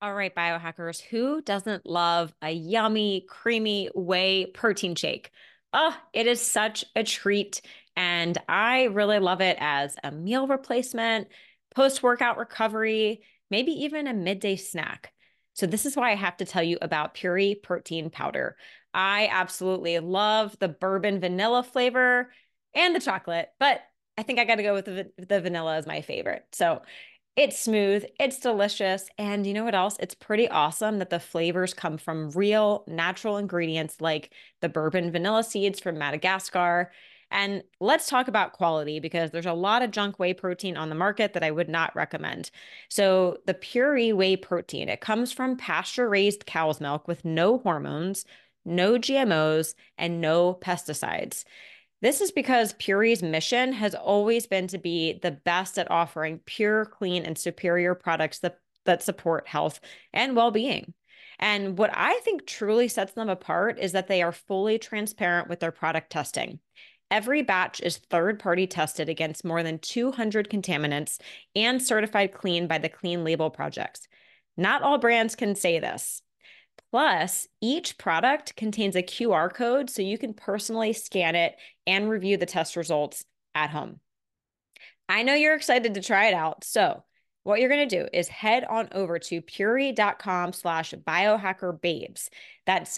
All right, biohackers, who doesn't love a yummy, creamy whey protein shake? Oh, it is such a treat. And I really love it as a meal replacement, post-workout recovery, maybe even a midday snack. So this is why I have to tell you about Puri protein powder. I absolutely love the bourbon vanilla flavor and the chocolate, but I think I got to go with the vanilla as my favorite. So it's smooth, it's delicious, and you know what else? It's pretty awesome that the flavors come from real natural ingredients like the bourbon vanilla seeds from Madagascar. And let's talk about quality because there's a lot of junk whey protein on the market that I would not recommend. So, the Puree whey protein, it comes from pasture-raised cow's milk with no hormones, no GMOs, and no pesticides. This is because Puree's mission has always been to be the best at offering pure, clean, and superior products that support health and well-being. And what I think truly sets them apart is that they are fully transparent with their product testing. Every batch is third-party tested against more than 200 contaminants and certified clean by the Clean Label Project. Not all brands can say this. Plus, each product contains a QR code so you can personally scan it and review the test results at home. I know you're excited to try it out. So, what you're going to do is head on over to puri.com/biohackerbabes. That's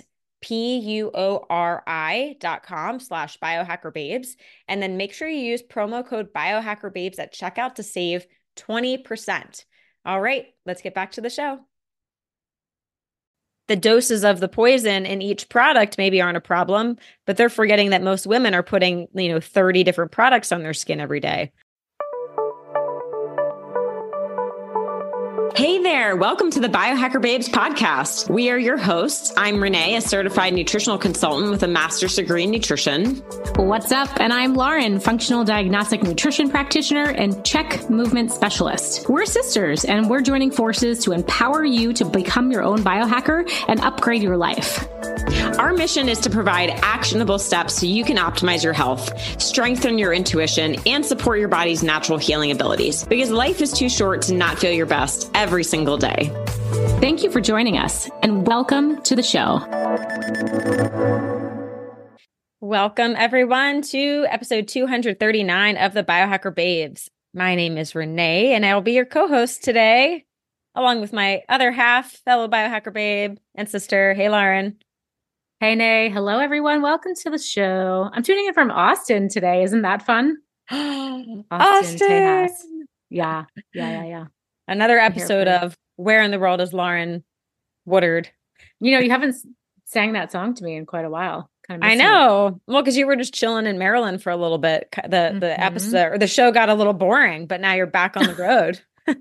PUORI.com/biohackerbabes. And then make sure you use promo code biohackerbabes at checkout to save 20%. All right, let's get back to the show. The doses of the poison in each product maybe aren't a problem, but they're forgetting that most women are putting, 30 different products on their skin every day. Hey there. Welcome to the Biohacker Babes podcast. We are your hosts. I'm Renee, a certified nutritional consultant with a master's degree in nutrition. What's up? And I'm Lauren, functional diagnostic nutrition practitioner and check movement specialist. We're sisters and we're joining forces to empower you to become your own biohacker and upgrade your life. Our mission is to provide actionable steps so you can optimize your health, strengthen your intuition, and support your body's natural healing abilities. Because life is too short to not feel your best every single day. Thank you for joining us and welcome to the show. Welcome, everyone, to episode 239 of the Biohacker Babes. My name is Renee, and I will be your co-host today, along with my other half, fellow Biohacker Babe and sister. Hey, Lauren. Hey, Nay. Hello, everyone. Welcome to the show. I'm tuning in from Austin today. Isn't that fun? Austin, Tejas. Yeah. Another episode of Where in the World is Lauren Woodard? You haven't sang that song to me in quite a while. I know. Well, because you were just chilling in Maryland for a little bit. The episode or the show got a little boring, but now you're back on the road.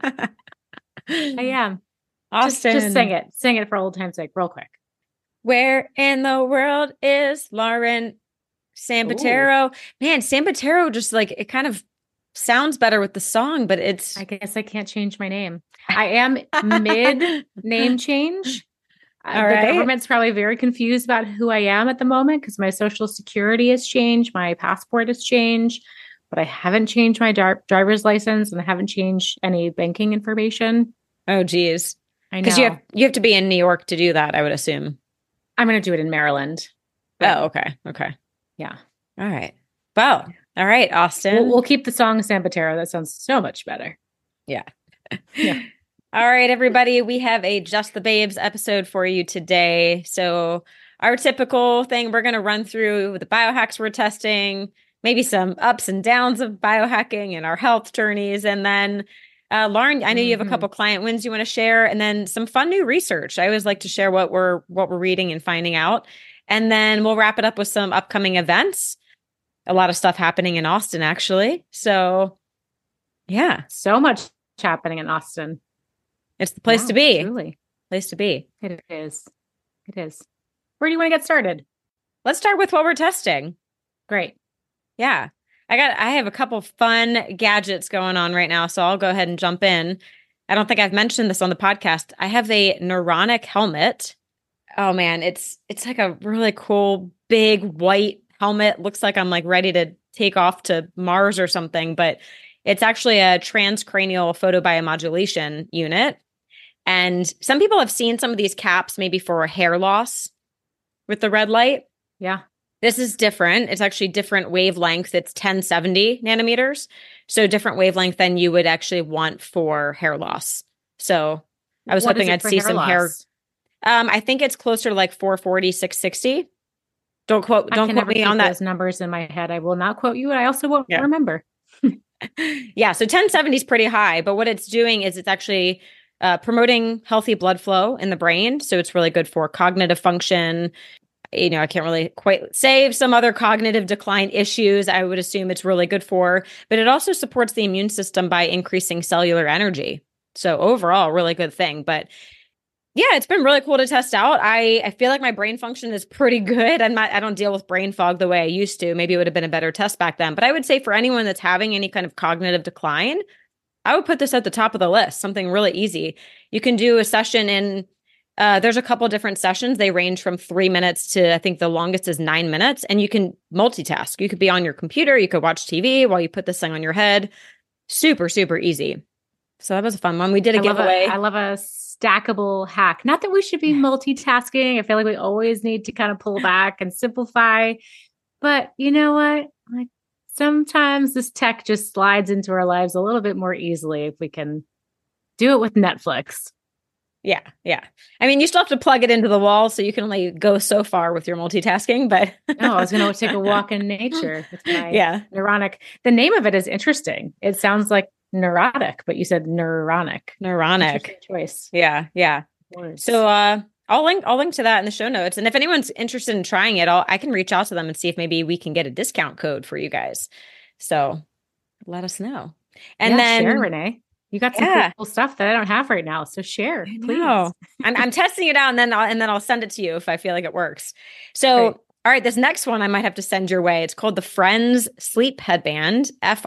I am. Austin. Just sing it. Sing it for old time's sake, real quick. Where in the world is Lauren Sambatero? Man, Sambatero just it kind of sounds better with the song, but I guess I can't change my name. I am mid name change. The government's probably very confused about who I am at the moment because my social security has changed, my passport has changed, but I haven't changed my driver's license and I haven't changed any banking information. Oh, geez. I know. Because you have to be in New York to do that, I would assume. I'm going to do it in Maryland. Oh, okay. Okay. Yeah. All right. Well, all right, Austin. We'll keep the song Sambatero. That sounds so much better. Yeah. All right, everybody. We have a Just the Babes episode for you today. So our typical thing, we're going to run through the biohacks we're testing, maybe some ups and downs of biohacking and our health journeys. And then Lauren, I know you have a couple client wins you want to share, and then some fun new research. I always like to share what we're reading and finding out. And then we'll wrap it up with some upcoming events. A lot of stuff happening in Austin, actually. So, yeah. So much happening in Austin. It's the place to be. Truly. Place to be. It is. It is. Where do you want to get started? Let's start with what we're testing. Great. Yeah. I have a couple fun gadgets going on right now, so I'll go ahead and jump in. I don't think I've mentioned this on the podcast. I have a Neuronic helmet. Oh man, it's like a really cool big white helmet. Looks like I'm ready to take off to Mars or something, but it's actually a transcranial photobiomodulation unit. And some people have seen some of these caps maybe for hair loss with the red light. Yeah. This is different. It's actually different wavelength. It's 1070 nanometers. So different wavelength than you would actually want for hair loss. So I was hoping I'd see some hair. I think it's closer to like 440, 660. Don't quote me on that. Those numbers in my head. I will not quote you. I also won't remember. Yeah. So 1070 is pretty high, but what it's doing is it's actually promoting healthy blood flow in the brain. So it's really good for cognitive function. I can't really quite say some other cognitive decline issues I would assume it's really good for, but it also supports the immune system by increasing cellular energy. So overall, really good thing. But yeah, it's been really cool to test out. I feel like my brain function is pretty good. I don't deal with brain fog the way I used to. Maybe it would have been a better test back then. But I would say for anyone that's having any kind of cognitive decline, I would put this at the top of the list, something really easy. You can do a session in there's a couple different sessions. They range from 3 minutes to, I think the longest is 9 minutes. And you can multitask. You could be on your computer. You could watch TV while you put this thing on your head. Super, super easy. So that was a fun one. We did a giveaway. I love a stackable hack. Not that we should be multitasking. I feel like we always need to kind of pull back and simplify. But you know what? Like sometimes this tech just slides into our lives a little bit more easily if we can do it with Netflix. Yeah. Yeah. I mean, you still have to plug it into the wall, so you can only go so far with your multitasking, but no, I was going to take a walk in nature with my neuronic. The name of it is interesting. It sounds like neurotic, but you said neuronic. Neuronic choice. Yeah. Yeah. So, I'll link to that in the show notes. And if anyone's interested in trying it, I can reach out to them and see if maybe we can get a discount code for you guys. So let us know. And then share, Renee. You got some cool stuff that I don't have right now. So share, please. I'm testing it out and then I'll send it to you if I feel like it works. So, All right, this next one I might have to send your way. It's called the Friends Sleep Headband,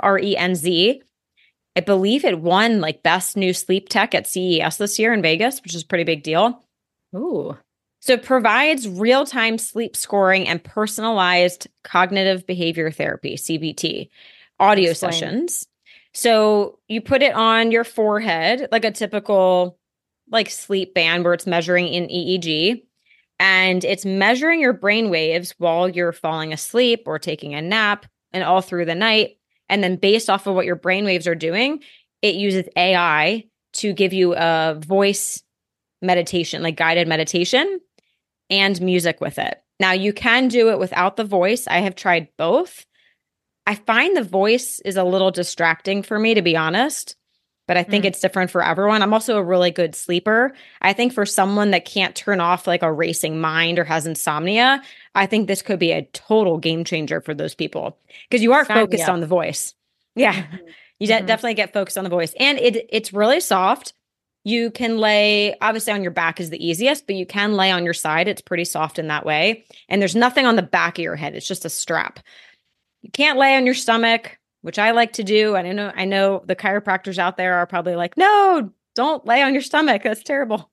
FRENZ. I believe it won like best new sleep tech at CES this year in Vegas, which is a pretty big deal. Ooh. So it provides real-time sleep scoring and personalized cognitive behavior therapy, CBT, audio sessions. So you put it on your forehead, like a typical like sleep band where it's measuring in EEG, and it's measuring your brain waves while you're falling asleep or taking a nap and all through the night. And then based off of what your brain waves are doing, it uses AI to give you a voice meditation, like guided meditation and music with it. Now you can do it without the voice. I have tried both. I find the voice is a little distracting for me, to be honest, but I think it's different for everyone. I'm also a really good sleeper. I think for someone that can't turn off like a racing mind or has insomnia, I think this could be a total game changer for those people because you are focused on the voice. Yeah, you definitely get focused on the voice. And it's really soft. You can lay, obviously on your back is the easiest, but you can lay on your side. It's pretty soft in that way. And there's nothing on the back of your head. It's just a strap. You can't lay on your stomach, which I like to do. And I know the chiropractors out there are probably like, no, don't lay on your stomach. That's terrible.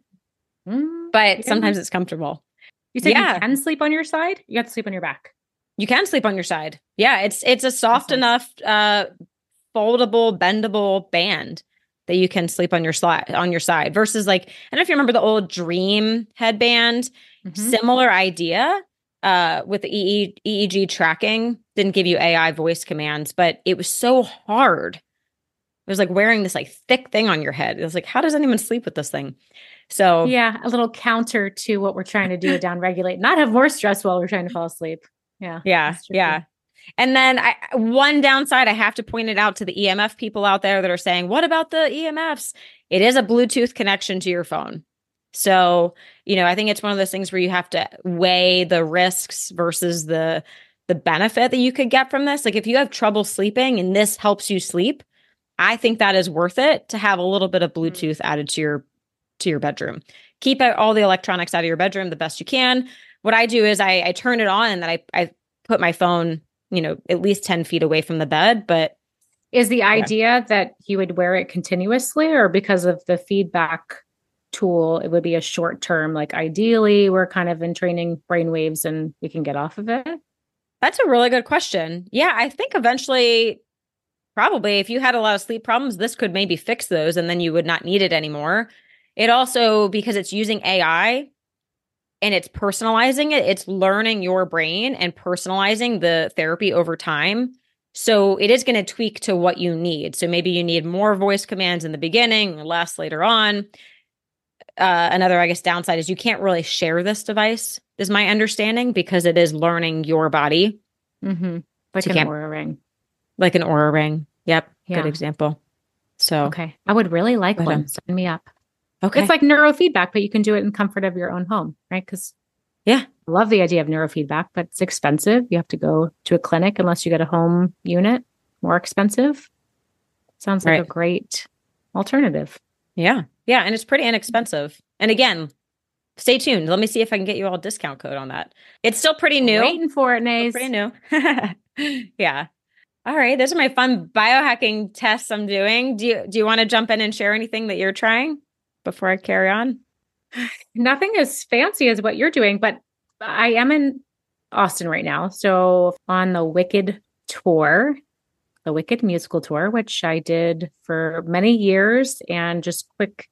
But sometimes it's comfortable. You said you can sleep on your side? You have to sleep on your back. You can sleep on your side. Yeah, it's a soft enough foldable, bendable band that you can sleep on your side versus like, I don't know if you remember the old Dream headband, similar idea. With the EEG tracking, didn't give you AI voice commands, but it was so hard. It was like wearing this like thick thing on your head. It was like, how does anyone sleep with this thing? So yeah, a little counter to what we're trying to do to downregulate, not have more stress while we're trying to fall asleep. Yeah. And then one downside, I have to point it out to the EMF people out there that are saying, what about the EMFs? It is a Bluetooth connection to your phone. So, I think it's one of those things where you have to weigh the risks versus the benefit that you could get from this. Like if you have trouble sleeping and this helps you sleep, I think that is worth it to have a little bit of Bluetooth added to your bedroom. Keep all the electronics out of your bedroom the best you can. What I do is I turn it on and then I put my phone, at least 10 feet away from the bed. But is the idea that you would wear it continuously or because of the feedback tool, it would be a short term, like ideally we're kind of in training brainwaves and we can get off of it? That's a really good question. Yeah, I think eventually, probably if you had a lot of sleep problems, this could maybe fix those and then you would not need it anymore. It also, because it's using AI and it's personalizing it, it's learning your brain and personalizing the therapy over time. So it is going to tweak to what you need. So maybe you need more voice commands in the beginning, less later on. Another, I guess, downside is you can't really share this device, is my understanding, because it is learning your body. Mm-hmm. Like So an Oura ring. Like an Oura ring. Yep. Yeah. Good example. So, okay. I would really like one. Sign me up. Okay. It's like neurofeedback, but you can do it in comfort of your own home, right? Because yeah, I love the idea of neurofeedback, but it's expensive. You have to go to a clinic unless you get a home unit, more expensive. Sounds like a great alternative. Yeah. Yeah. And it's pretty inexpensive. And again, stay tuned. Let me see if I can get you all a discount code on that. It's still pretty new. Waiting for it, Nays. Pretty new. Yeah. All right. Those are my fun biohacking tests I'm doing. Do you want to jump in and share anything that you're trying before I carry on? Nothing as fancy as what you're doing, but I am in Austin right now. So on the Wicked tour, the Wicked musical tour, which I did for many years. And just quick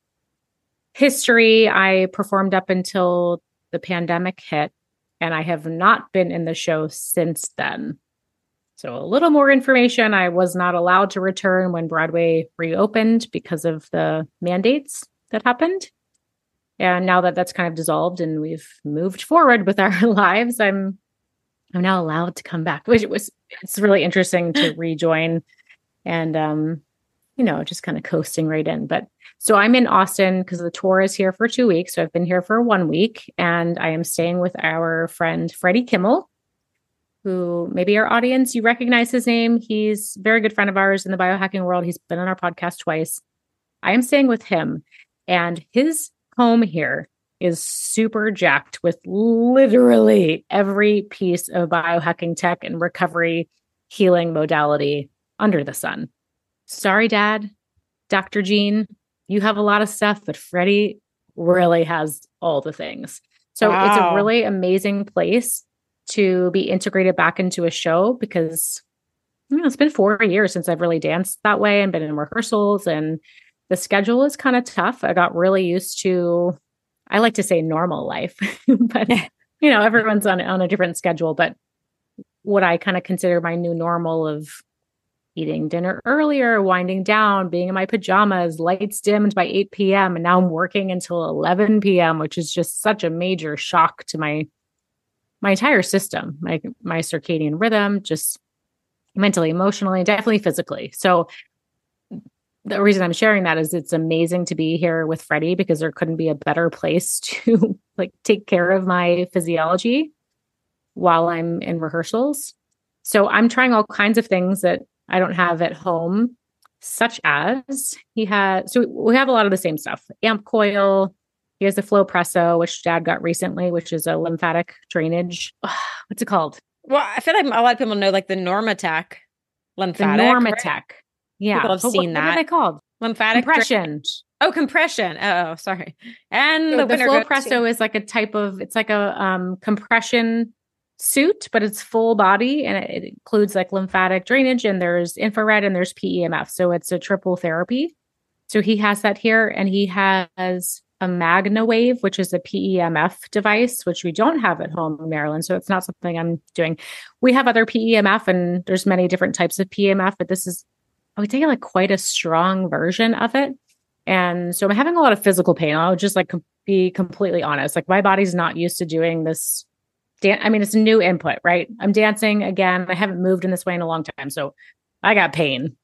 history, I performed up until the pandemic hit, and I have not been in the show since then. So a little more information. I was not allowed to return when Broadway reopened because of the mandates that happened. And now that that's kind of dissolved and we've moved forward with our lives, I'm now allowed to come back, which it's really interesting to rejoin and just kind of coasting right in. But so I'm in Austin because the tour is here for 2 weeks. So I've been here for 1 week, and I am staying with our friend Freddie Kimmel, who maybe our audience, you recognize his name. He's a very good friend of ours in the biohacking world. He's been on our podcast twice. I am staying with him, and his home here is super jacked with literally every piece of biohacking tech and recovery healing modality under the sun. Sorry, Dad, Dr. Jean, you have a lot of stuff, but Freddie really has all the things. So It's a really amazing place to be integrated back into a show because it's been 4 years since I've really danced that way and been in rehearsals, and the schedule is kind of tough. I got really used to, I like to say normal life, but everyone's on a different schedule. But what I kind of consider my new normal of eating dinner earlier, winding down, being in my pajamas, lights dimmed by 8 p.m. And now I'm working until 11 p.m., which is just such a major shock to my entire system, my circadian rhythm, just mentally, emotionally, definitely physically. So the reason I'm sharing that is it's amazing to be here with Freddie because there couldn't be a better place to take care of my physiology while I'm in rehearsals. So I'm trying all kinds of things that I don't have at home, such as we have a lot of the same stuff. Amp coil. He has the Flow Presso, which Dad got recently, which is a lymphatic drainage. What's it called? Well, I feel like a lot of people know the Normatec lymphatic. The Normatec. Right? Yeah. People have seen that. What are they called? Lymphatic compression. Compression. Oh, sorry. And so the Flow Presso is like it's like a compression suit, but it's full body, and it includes lymphatic drainage, and there's infrared and there's PEMF. So it's a triple therapy. So he has that here, and he has a MagnaWave, which is a PEMF device, which we don't have at home in Maryland. So it's not something I'm doing. We have other PEMF, and there's many different types of PEMF, but this is, I would say, quite a strong version of it. And so I'm having a lot of physical pain. I'll just be completely honest. My body's not used to doing this. It's a new input, right? I'm dancing again. I haven't moved in this way in a long time. So I got pain.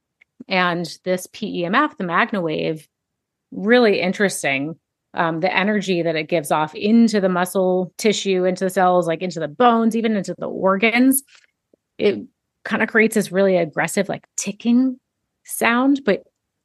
And this PEMF, the MagnaWave, really interesting. The energy that it gives off into the muscle tissue, into the cells, into the bones, even into the organs. It kind of creates this really aggressive, ticking sound, but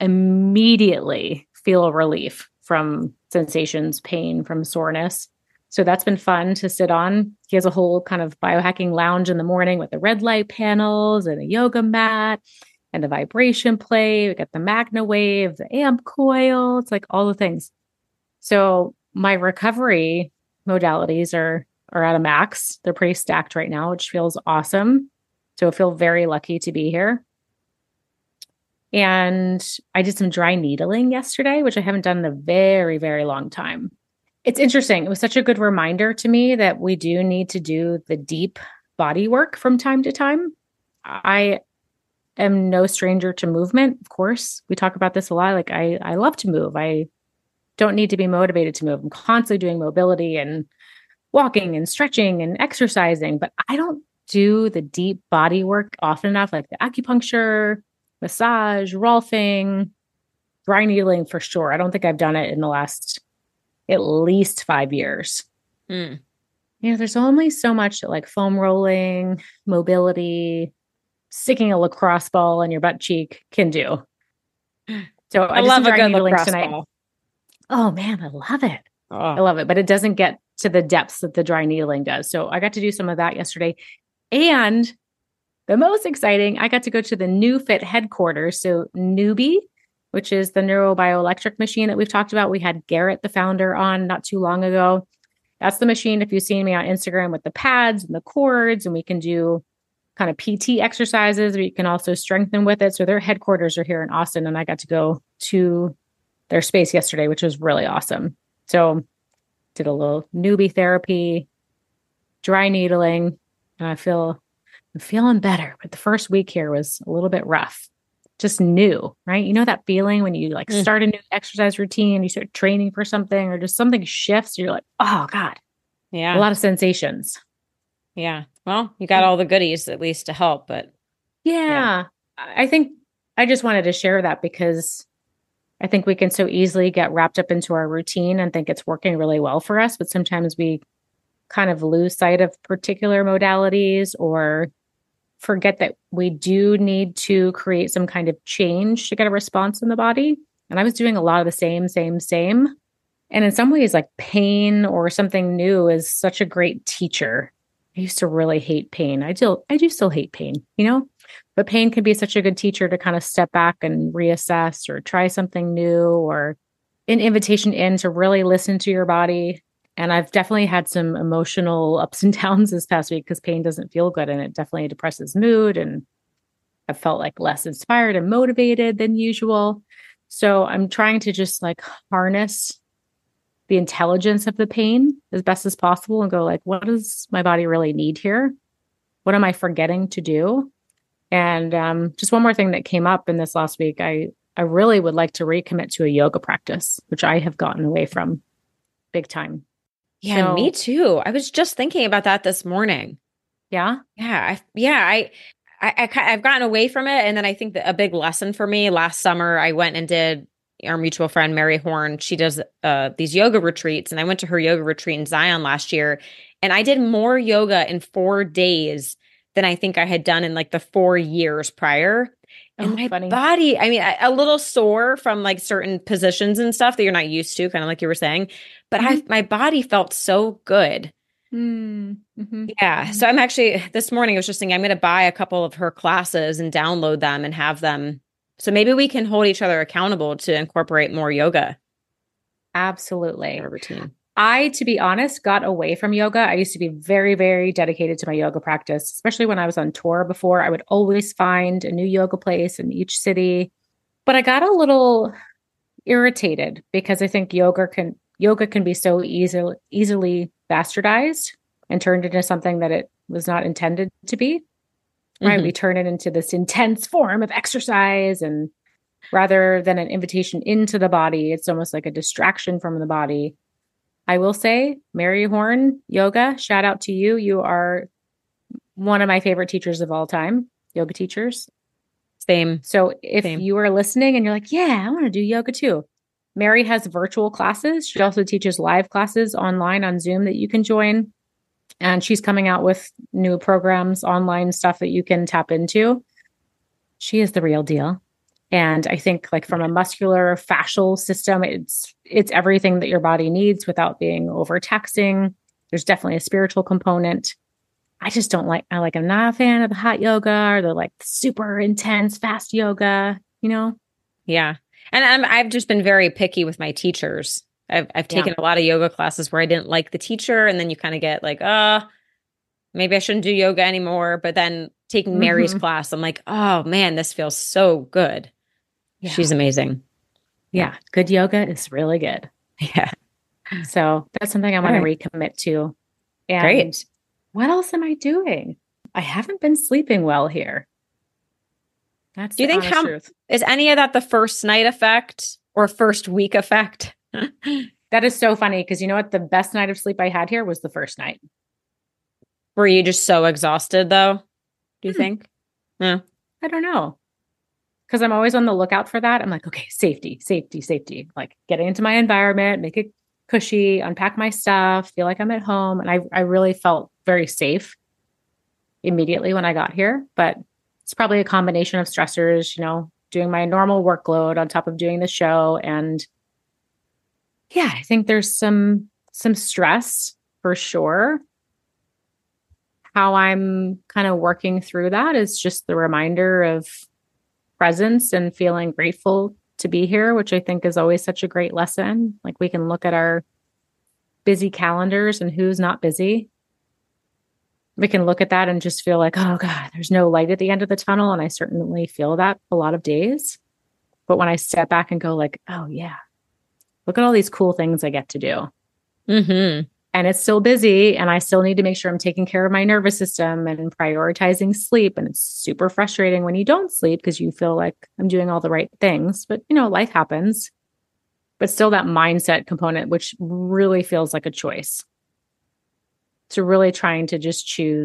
immediately feel a relief from sensations, pain, from soreness. So that's been fun to sit on. He has a whole kind of biohacking lounge in the morning with the red light panels and a yoga mat and the vibration plate. We got the MagnaWave, the amp coil. It's all the things. So my recovery modalities are at a max. They're pretty stacked right now, which feels awesome. So I feel very lucky to be here. And I did some dry needling yesterday, which I haven't done in a very, very long time. It's interesting. It was such a good reminder to me that we do need to do the deep body work from time to time. I am no stranger to movement. Of course, we talk about this a lot. Like I love to move. I don't need to be motivated to move. I'm constantly doing mobility and walking and stretching and exercising, but I don't do the deep body work often enough, like the acupuncture, massage, rolfing, dry needling for sure. I don't think I've done it in the last at least 5 years. Mm. There's only so much that like foam rolling, mobility, sticking a lacrosse ball in your butt cheek can do. So I love a good needling lacrosse tonight. ball. Oh man, I love it. Oh. I love it, but it doesn't get to the depths that the dry needling does. So I got to do some of that yesterday. And the most exciting, I got to go to the NeuFit headquarters. So Newbie, which is the neurobioelectric machine that we've talked about. We had Garrett, the founder, on not too long ago. That's the machine, if you've seen me on Instagram, with the pads and the cords, and we can do kind of PT exercises, but you can also strengthen with it. So their headquarters are here in Austin, and I got to go to their space yesterday, which was really awesome. So did a little newbie therapy, dry needling, and I'm feeling better. But the first week here was a little bit rough. Just new, right? You know that feeling when you like start a new exercise routine, you start training for something, or just something shifts, you're like, oh God. Yeah. A lot of sensations. Yeah. Well, you got all the goodies at least to help, but yeah. I think I just wanted to share that because I think we can so easily get wrapped up into our routine and think it's working really well for us. But sometimes we kind of lose sight of particular modalities or forget that we do need to create some kind of change to get a response in the body. And I was doing a lot of the same. And in some ways, like pain or something new is such a great teacher. I used to really hate pain. I do still hate pain, but pain can be such a good teacher to kind of step back and reassess or try something new, or an invitation in to really listen to your body. And I've definitely had some emotional ups and downs this past week because pain doesn't feel good and it definitely depresses mood. And I felt like less inspired and motivated than usual. So I'm trying to just like harness the intelligence of the pain as best as possible and go like, what does my body really need here? What am I forgetting to do? And just one more thing that came up in this last week, I really would like to recommit to a yoga practice, which I have gotten away from big time. Yeah, so, me too. I was just thinking about that this morning. Yeah. I've gotten away from it. And then I think that a big lesson for me last summer, I went and did our mutual friend, Mary Horn. She does these yoga retreats. And I went to her yoga retreat in Zion last year. And I did more yoga in 4 days than I think I had done in like the 4 years prior. And my body, I mean, a little sore from like certain positions and stuff that you're not used to, kind of like you were saying. But my body felt so good. Mm-hmm. Yeah. So I'm actually, this morning I was just thinking, I'm going to buy a couple of her classes and download them and have them. So maybe we can hold each other accountable to incorporate more yoga. Absolutely. In our routine. I, to be honest, got away from yoga. I used to be very, very dedicated to my yoga practice, especially when I was on tour before. I would always find a new yoga place in each city. But I got a little irritated because I think yoga can be so easily bastardized and turned into something that it was not intended to be. Right. Mm-hmm. We turn it into this intense form of exercise, and rather than an invitation into the body, it's almost like a distraction from the body. I will say, Mary Horn Yoga, shout out to you. You are one of my favorite teachers of all time, yoga teachers. Same. So if you are listening and you're like, yeah, I want to do yoga too. Mary has virtual classes. She also teaches live classes online on Zoom that you can join. And she's coming out with new programs, online stuff that you can tap into. She is the real deal. And I think like from a muscular fascial system, it's everything that your body needs without being overtaxing. There's definitely a spiritual component. I'm not a fan of the hot yoga or the like super intense fast yoga, Yeah. And I've just been very picky with my teachers. I've taken a lot of yoga classes where I didn't like the teacher, and then you kind of get like, maybe I shouldn't do yoga anymore. But then taking Mary's class, I'm like, oh man, this feels so good. Yeah. She's amazing. Yeah. Good yoga is really good. Yeah. So that's something I want to recommit to. And Great. what else am I doing? I haven't been sleeping well here. That's Do you the think honest truth. is any of that the first night effect or first week effect? That is so funny because you know what? The best night of sleep I had here was the first night. Were you just so exhausted though? Do you think? Yeah. I don't know. Because I'm always on the lookout for that. I'm like, okay, safety, safety, safety. Like getting into my environment, make it cushy, unpack my stuff, feel like I'm at home. And I really felt very safe immediately when I got here. But it's probably a combination of stressors, you know, doing my normal workload on top of doing the show. And yeah, I think there's some stress for sure. How I'm kind of working through that is just the reminder of presence and feeling grateful to be here, which I think is always such a great lesson. Like we can look at our busy calendars and who's not busy. We can look at that and just feel like, oh God, there's no light at the end of the tunnel. And I certainly feel that a lot of days. But when I step back and go like, oh yeah, look at all these cool things I get to do. Mm-hmm. And it's still busy and I still need to make sure I'm taking care of my nervous system and prioritizing sleep. And it's super frustrating when you don't sleep because you feel like I'm doing all the right things. But, you know, life happens. But still that mindset component, which really feels like a choice. To really trying to just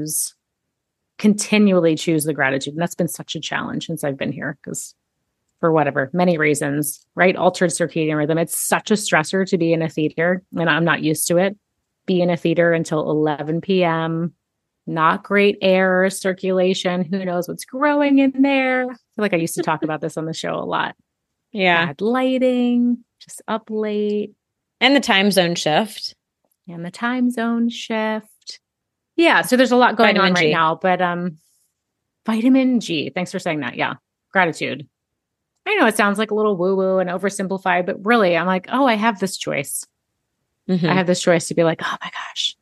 continually choose the gratitude. And that's been such a challenge since I've been here because for whatever, many reasons, right? Altered circadian rhythm. It's such a stressor to be in a theater and I'm not used to it. Be in a theater until 11 p.m. Not great air circulation. Who knows what's growing in there? I feel like I used to talk about this on the show a lot. Yeah. Bad lighting, just up late. And the time zone shift. Yeah, so there's a lot going on right now. But vitamin G. Thanks for saying that. Yeah. Gratitude. I know it sounds like a little woo-woo and oversimplified, but really I'm like, oh, I have this choice. Mm-hmm. I have this choice to be like, oh my gosh,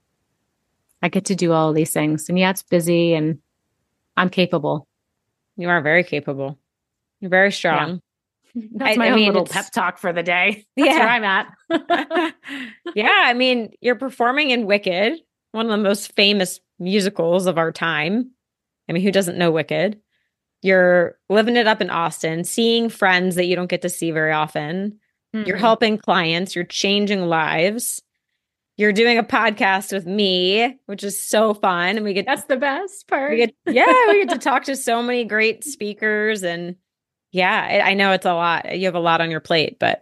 I get to do all these things. And yeah, it's busy and I'm capable. You are very capable. You're very strong. Yeah. That's my own little pep talk for the day. That's where I'm at. Yeah. I mean, you're performing in Wicked, one of the most famous musicals of our time. I mean, who doesn't know Wicked? You're living it up in Austin, seeing friends that you don't get to see very often. Mm-hmm. You're helping clients. You're changing lives. You're doing a podcast with me, which is so fun. And that's the best part. We get to talk to so many great speakers. And yeah, I know it's a lot. You have a lot on your plate, but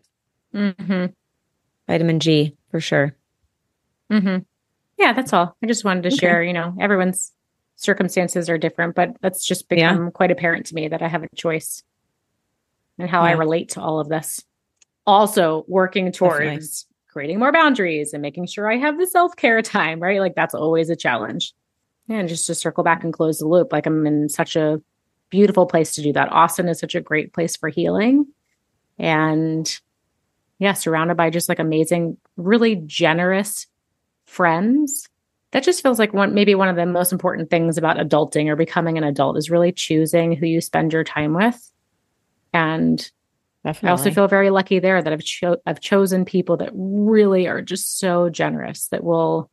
vitamin G for sure. Mm-hmm. Yeah, that's all. I just wanted to share, you know, everyone's circumstances are different, but that's just become quite apparent to me that I have a choice in how I relate to all of this. Also working towards creating more boundaries and making sure I have the self-care time, right? Like that's always a challenge. And just to circle back and close the loop, like I'm in such a beautiful place to do that. Austin is such a great place for healing. And yeah, surrounded by just like amazing, really generous friends. That just feels like maybe one of the most important things about adulting or becoming an adult is really choosing who you spend your time with. And definitely. I also feel very lucky there that I've chosen people that really are just so generous that will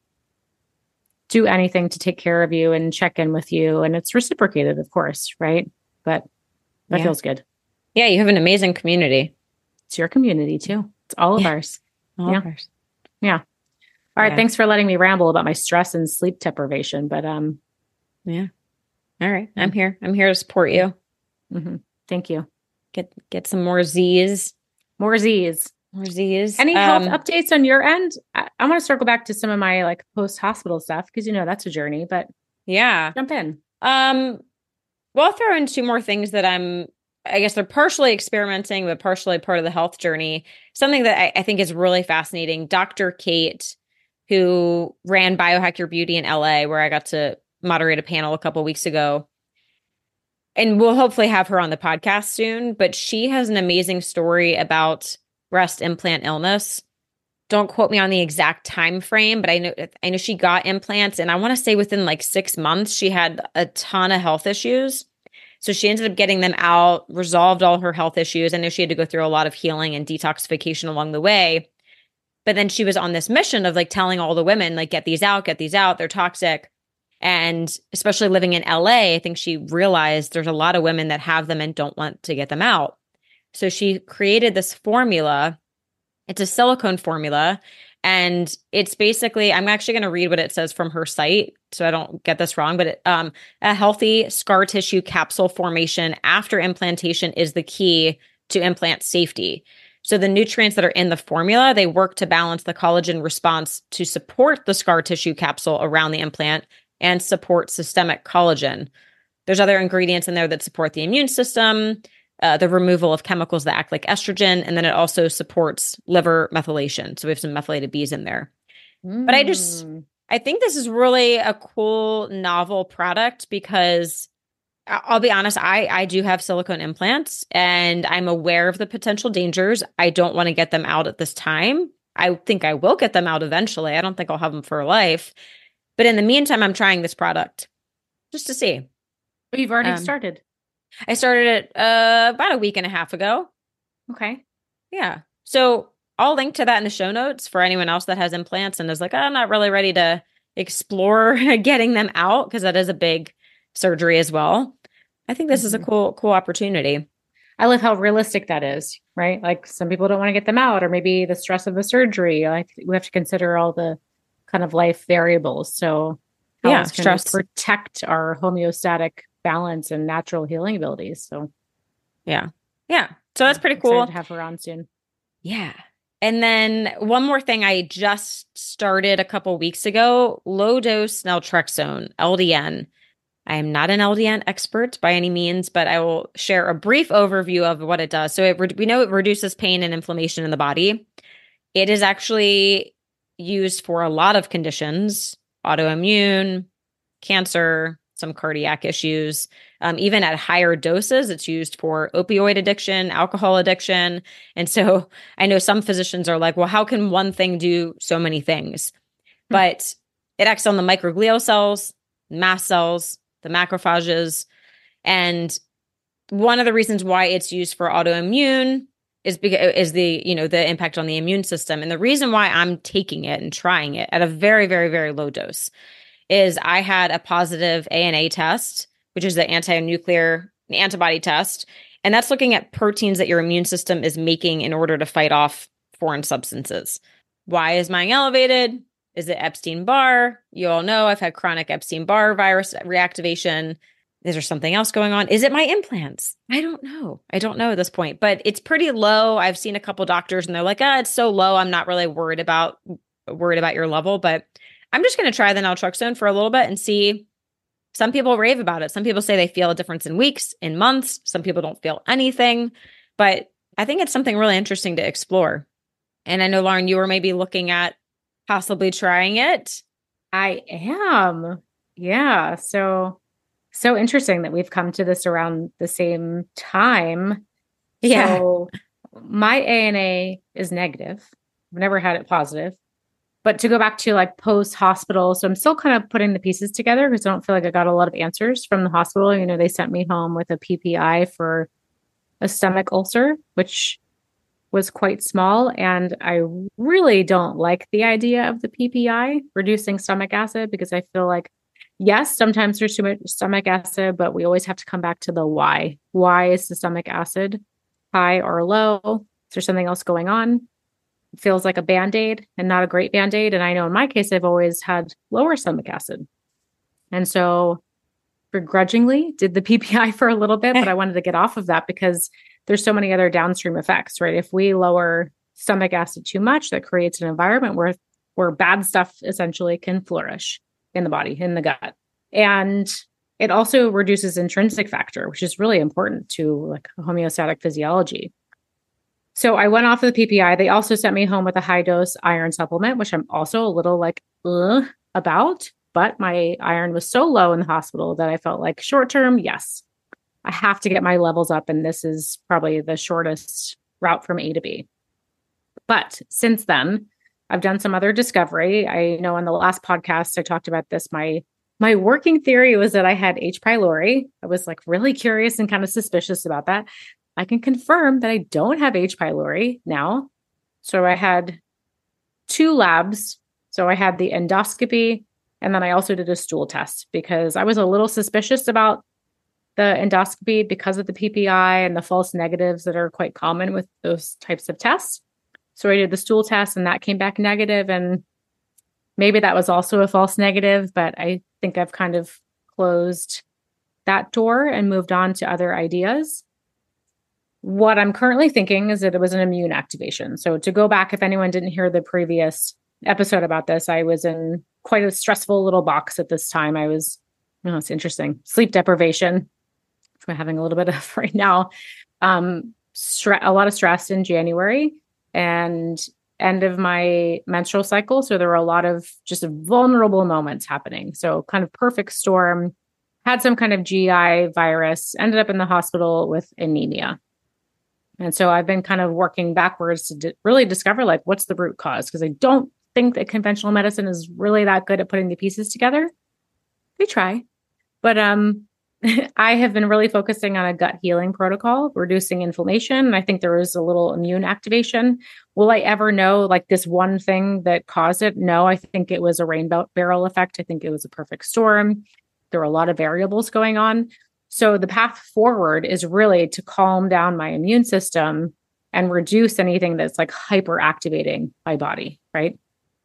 do anything to take care of you and check in with you. And it's reciprocated, of course, right? But that feels good. Yeah, you have an amazing community. It's your community too. It's all of ours. All of ours. Yeah. All right. Thanks for letting me ramble about my stress and sleep deprivation. But yeah. All right. I'm here. I'm here to support you. Mm-hmm. Thank you. Get some more Z's. More Z's. Any health updates on your end? I want to circle back to some of my like post-hospital stuff because you know that's a journey. But yeah, jump in. Well, I'll throw in two more things that I guess they're partially experimenting, but partially part of the health journey. Something that I think is really fascinating. Dr. Kate, who ran Biohack Your Beauty in LA, where I got to moderate a panel a couple of weeks ago. And we'll hopefully have her on the podcast soon, but she has an amazing story about breast implant illness. Don't quote me on the exact time frame, but I know she got implants, and I want to say within like 6 months, she had a ton of health issues. So she ended up getting them out, resolved all her health issues. I know she had to go through a lot of healing and detoxification along the way. But then she was on this mission of like telling all the women, like, get these out, they're toxic. And especially living in LA, I think she realized there's a lot of women that have them and don't want to get them out. So she created this formula. It's a silicone formula. And it's basically, I'm actually going to read what it says from her site so I don't get this wrong, but a healthy scar tissue capsule formation after implantation is the key to implant safety. So the nutrients that are in the formula, they work to balance the collagen response to support the scar tissue capsule around the implant and support systemic collagen. There's other ingredients in there that support the immune system, the removal of chemicals that act like estrogen, and then it also supports liver methylation. So we have some methylated Bs in there. But I think this is really a cool, novel product because I'll be honest, I do have silicone implants and I'm aware of the potential dangers. I don't want to get them out at this time. I think I will get them out eventually. I don't think I'll have them for life. But in the meantime, I'm trying this product just to see. But you've already started. I started it about a week and a half ago. Okay. Yeah. So I'll link to that in the show notes for anyone else that has implants and is like, I'm not really ready to explore getting them out because that is a big surgery as well. I think this is a cool opportunity. I love how realistic that is, right? Like some people don't want to get them out or maybe the stress of the surgery. Like we have to consider all the kind of life variables. So how stress protect our homeostatic balance and natural healing abilities. So yeah. So that's pretty cool. To have her on soon. Yeah. And then one more thing I just started a couple weeks ago, low dose naltrexone, LDN. I am not an LDN expert by any means, but I will share a brief overview of what it does. So we know it reduces pain and inflammation in the body. It is actually used for a lot of conditions, autoimmune, cancer, some cardiac issues. Even at higher doses, it's used for opioid addiction, alcohol addiction. And so I know some physicians are like, well, how can one thing do so many things? But it acts on the microglial cells, mast cells, the macrophages. And one of the reasons why it's used for autoimmune is the impact on the immune system. And the reason why I'm taking it and trying it at a very, very, very low dose is I had a positive ANA test, which is the anti-nuclear antibody test. And that's looking at proteins that your immune system is making in order to fight off foreign substances. Why is mine elevated? Is it Epstein-Barr? You all know I've had chronic Epstein-Barr virus reactivation. Is there something else going on? Is it my implants? I don't know at this point, but it's pretty low. I've seen a couple doctors and they're like, it's so low. I'm not really worried about your level, but I'm just going to try the naltrexone for a little bit and see. Some people rave about it. Some people say they feel a difference in weeks, in months. Some people don't feel anything, but I think it's something really interesting to explore. And I know, Lauren, you were maybe looking at possibly trying it. I am. Yeah. So interesting that we've come to this around the same time. Yeah. So my ANA is negative. I've never had it positive. But to go back to like post-hospital, so I'm still kind of putting the pieces together because I don't feel like I got a lot of answers from the hospital. You know, they sent me home with a PPI for a stomach ulcer, which was quite small. And I really don't like the idea of the PPI reducing stomach acid because I feel like, yes, sometimes there's too much stomach acid, but we always have to come back to the why. Why is the stomach acid high or low? Is there something else going on? It feels like a Band-Aid and not a great Band-Aid. And I know in my case, I've always had lower stomach acid. And so begrudgingly did the PPI for a little bit, but I wanted to get off of that because there's so many other downstream effects, right? If we lower stomach acid too much, that creates an environment where bad stuff essentially can flourish in the body, in the gut. And it also reduces intrinsic factor, which is really important to like homeostatic physiology. So I went off of the PPI. They also sent me home with a high dose iron supplement, which I'm also a little like about, but my iron was so low in the hospital that I felt like short term, yes, I have to get my levels up. And this is probably the shortest route from A to B. But since then, I've done some other discovery. I know on the last podcast, I talked about this. My my working theory was that I had H. pylori. I was like really curious and kind of suspicious about that. I can confirm that I don't have H. pylori now. So I had 2 labs. So I had the endoscopy, and then I also did a stool test because I was a little suspicious about the endoscopy because of the PPI and the false negatives that are quite common with those types of tests. So I did the stool test and that came back negative, and maybe that was also a false negative, but I think I've kind of closed that door and moved on to other ideas. What I'm currently thinking is that it was an immune activation. So to go back, if anyone didn't hear the previous episode about this, I was in quite a stressful little box at this time. I was, it's interesting, sleep deprivation, which I'm having a little bit of right now. A lot of stress in January and end of my menstrual cycle. So there were a lot of just vulnerable moments happening. So kind of perfect storm, had some kind of GI virus, ended up in the hospital with anemia. And so I've been kind of working backwards to really discover like, what's the root cause? Because I don't think that conventional medicine is really that good at putting the pieces together. They try, but I have been really focusing on a gut healing protocol, reducing inflammation. And I think there was a little immune activation. Will I ever know like this one thing that caused it? No, I think it was a rainbow barrel effect. I think it was a perfect storm. There were a lot of variables going on. So the path forward is really to calm down my immune system and reduce anything that's like hyperactivating my body, right?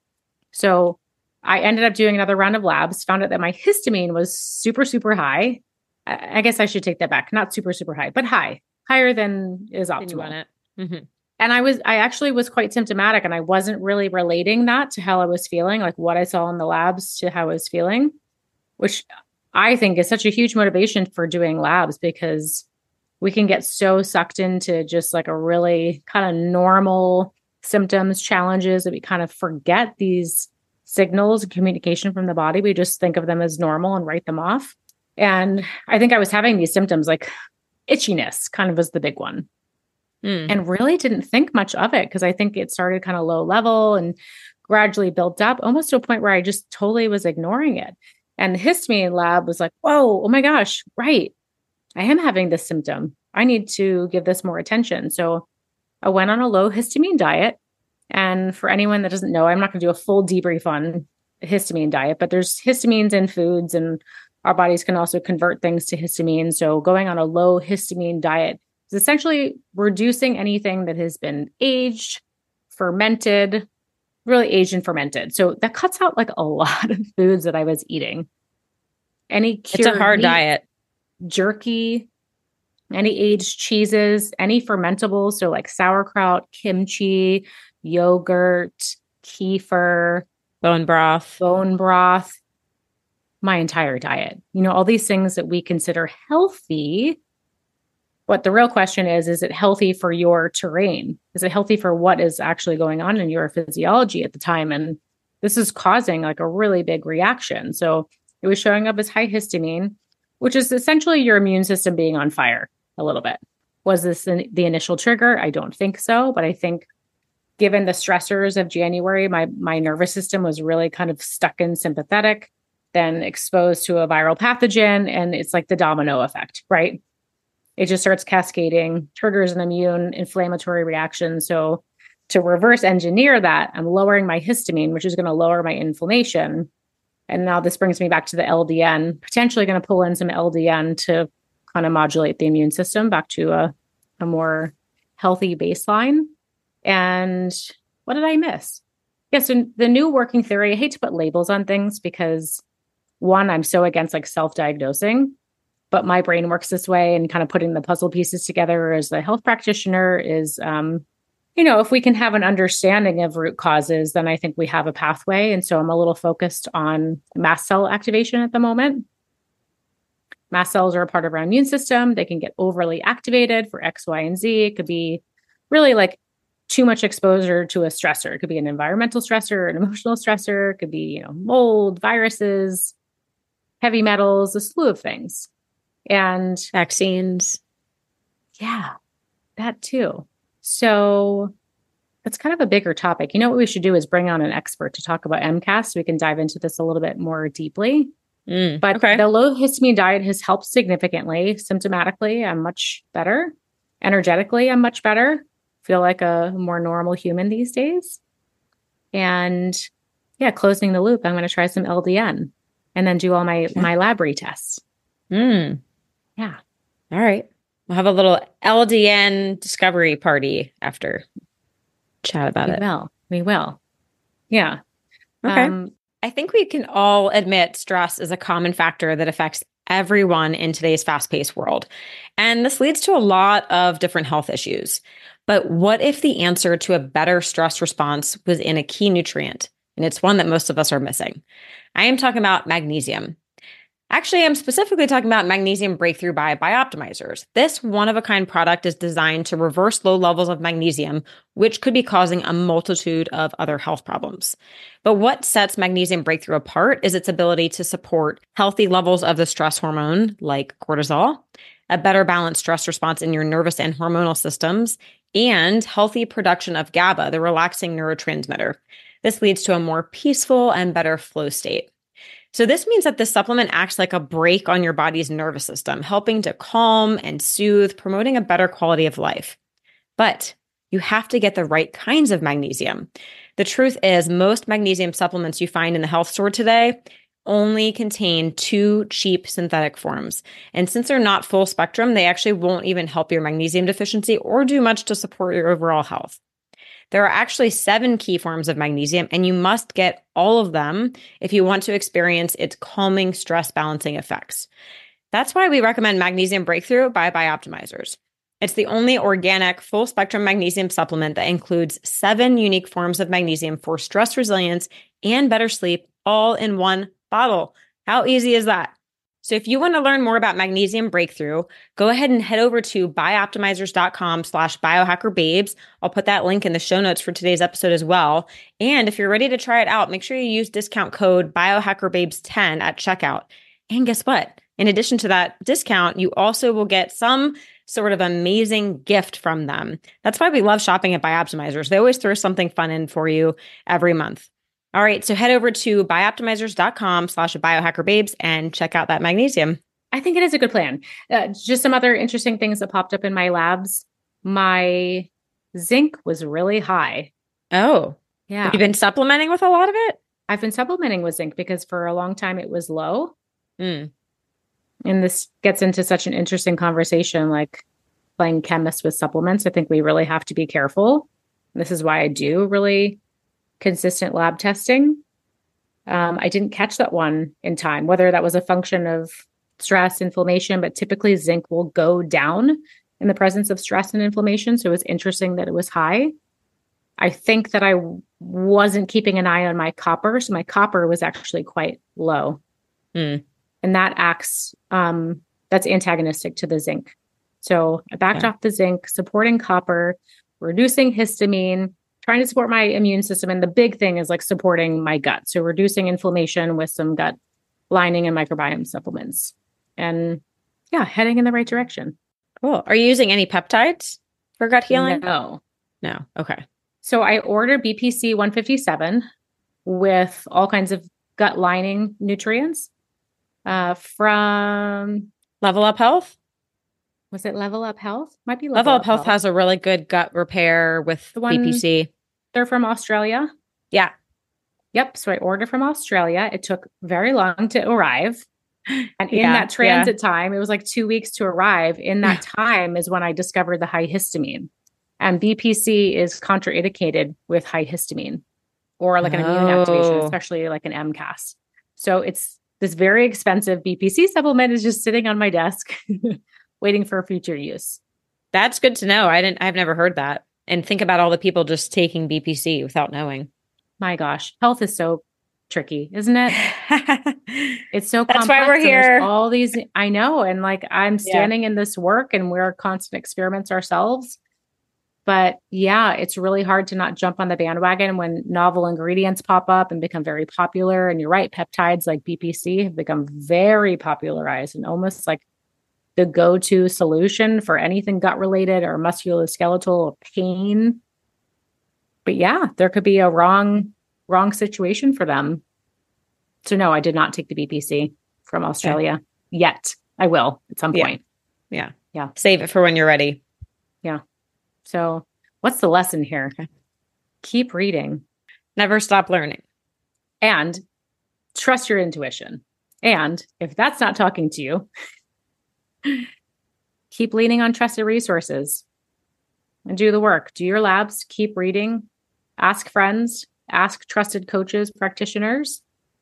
So I ended up doing another round of labs, found out that my histamine was super, super high. I guess I should take that back. Not super, super high, but higher than is optimal. Mm-hmm. And I actually was quite symptomatic, and I wasn't really relating that to how I was feeling, like what I saw in the labs to how I was feeling, which I think is such a huge motivation for doing labs, because we can get so sucked into just like a really kind of normal symptoms, challenges, that we kind of forget these signals and communication from the body. We just think of them as normal and write them off. And I think I was having these symptoms like itchiness kind of was the big one. And really didn't think much of it, because I think it started kind of low level and gradually built up almost to a point where I just totally was ignoring it. And the histamine lab was like, whoa, oh my gosh, right. I am having this symptom. I need to give this more attention. So I went on a low histamine diet. And for anyone that doesn't know, I'm not going to do a full debrief on histamine diet, but there's histamines in foods, and our bodies can also convert things to histamine. So going on a low histamine diet is essentially reducing anything that has been aged, fermented, really aged and fermented. So that cuts out like a lot of foods that I was eating. It's a hard diet. Jerky, any aged cheeses, any fermentables. So like sauerkraut, kimchi, yogurt, kefir, bone broth, my entire diet, all these things that we consider healthy. But the real question is it healthy for your terrain? Is it healthy for what is actually going on in your physiology at the time? And this is causing like a really big reaction. So it was showing up as high histamine, which is essentially your immune system being on fire a little bit. Was this the initial trigger? I don't think so. But I think given the stressors of January, my nervous system was really kind of stuck in sympathetic, then exposed to a viral pathogen. And it's like the domino effect, right? It just starts cascading, triggers an immune inflammatory reaction. So to reverse engineer that, I'm lowering my histamine, which is going to lower my inflammation. And now this brings me back to the LDN, potentially going to pull in some LDN to kind of modulate the immune system back to a more healthy baseline. And what did I miss? Yes, so the new working theory, I hate to put labels on things because one, I'm so against like self-diagnosing, but my brain works this way, and kind of putting the puzzle pieces together as a health practitioner is, if we can have an understanding of root causes, then I think we have a pathway. And so I'm a little focused on mast cell activation at the moment. Mast cells are a part of our immune system. They can get overly activated for X, Y, and Z. It could be really like too much exposure to a stressor. It could be an environmental stressor, an emotional stressor. It could be, mold, viruses, heavy metals, a slew of things. And vaccines. Yeah, that too. So that's kind of a bigger topic. What we should do is bring on an expert to talk about MCAS so we can dive into this a little bit more deeply. But Okay. the low histamine diet has helped significantly. Symptomatically, I'm much better. Energetically, I'm much better. Feel like a more normal human these days. And yeah, closing the loop, I'm going to try some LDN and then do all my lab retests. Mm. Yeah. All right. We'll have a little LDN discovery party after. Chat about it. We will. Yeah. Okay. I think we can all admit stress is a common factor that affects everyone in today's fast-paced world. And this leads to a lot of different health issues. But what if the answer to a better stress response was in a key nutrient? And it's one that most of us are missing. I am talking about magnesium. Actually, I'm specifically talking about Magnesium Breakthrough by Bioptimizers. This one-of-a-kind product is designed to reverse low levels of magnesium, which could be causing a multitude of other health problems. But what sets Magnesium Breakthrough apart is its ability to support healthy levels of the stress hormone, like cortisol, a better balanced stress response in your nervous and hormonal systems, and healthy production of GABA, the relaxing neurotransmitter. This leads to a more peaceful and better flow state. So this means that this supplement acts like a brake on your body's nervous system, helping to calm and soothe, promoting a better quality of life. But you have to get the right kinds of magnesium. The truth is, most magnesium supplements you find in the health store today only contain 2 cheap synthetic forms. And since they're not full spectrum, they actually won't even help your magnesium deficiency or do much to support your overall health. There are actually 7 key forms of magnesium, and you must get all of them if you want to experience its calming stress balancing effects. That's why we recommend Magnesium Breakthrough by Bioptimizers. It's the only organic full spectrum magnesium supplement that includes 7 unique forms of magnesium for stress resilience and better sleep, all in one bottle. How easy is that? So if you want to learn more about Magnesium Breakthrough, go ahead and head over to bioptimizers.com/biohackerbabes. I'll put that link in the show notes for today's episode as well. And if you're ready to try it out, make sure you use discount code biohackerbabes10 at checkout. And guess what? In addition to that discount, you also will get some sort of amazing gift from them. That's why we love shopping at Bioptimizers. They always throw something fun in for you every month. All right, so head over to bioptimizers.com/biohackerbabes and check out that magnesium. I think it is a good plan. Just some other interesting things that popped up in my labs. My zinc was really high. Oh, yeah. Have you been supplementing with a lot of it? I've been supplementing with zinc because for a long time it was low. And this gets into such an interesting conversation, like playing chemist with supplements. I think we really have to be careful. This is why I do really consistent lab testing. I didn't catch that one in time, whether that was a function of stress, inflammation, but typically zinc will go down in the presence of stress and inflammation. So it was interesting that it was high. I think that I wasn't keeping an eye on my copper. So my copper was actually quite low. And that acts, that's antagonistic to the zinc. So I backed off the zinc, supporting copper, reducing histamine, trying to support my immune system. And the big thing is like supporting my gut. So reducing inflammation with some gut lining and microbiome supplements. And yeah, heading in the right direction. Cool. Are you using any peptides for gut healing? No. Okay. So I ordered BPC 157 with all kinds of gut lining nutrients from Level Up Health. Was it Level Up Health? Might be Level Up Health has a really good gut repair with BPC. They're from Australia. Yeah. Yep. So I ordered from Australia. It took very long to arrive. And in that transit time, it was like 2 weeks to arrive. In that time is when I discovered the high histamine. And BPC is contraindicated with high histamine or like an immune activation, especially like an MCAS. So it's this very expensive BPC supplement is just sitting on my desk waiting for future use. That's good to know. I've never heard that. And think about all the people just taking BPC without knowing. My gosh, health is so tricky, isn't it? It's so complex. That's why we're here. All these, I know. And like, I'm standing in this work and we're constant experiments ourselves. But yeah, it's really hard to not jump on the bandwagon when novel ingredients pop up and become very popular. And you're right, peptides like BPC have become very popularized and almost like the go-to solution for anything gut related or musculoskeletal or pain. But yeah, there could be a wrong situation for them. So no, I did not take the BPC. from Australia yet. I will at some point. Yeah. Yeah. Save it for when you're ready. Yeah. So what's the lesson here? Okay. Keep reading. Never stop learning. And trust your intuition. And if that's not talking to you, keep leaning on trusted resources and do the work. Do your labs, keep reading, ask friends, ask trusted coaches, practitioners.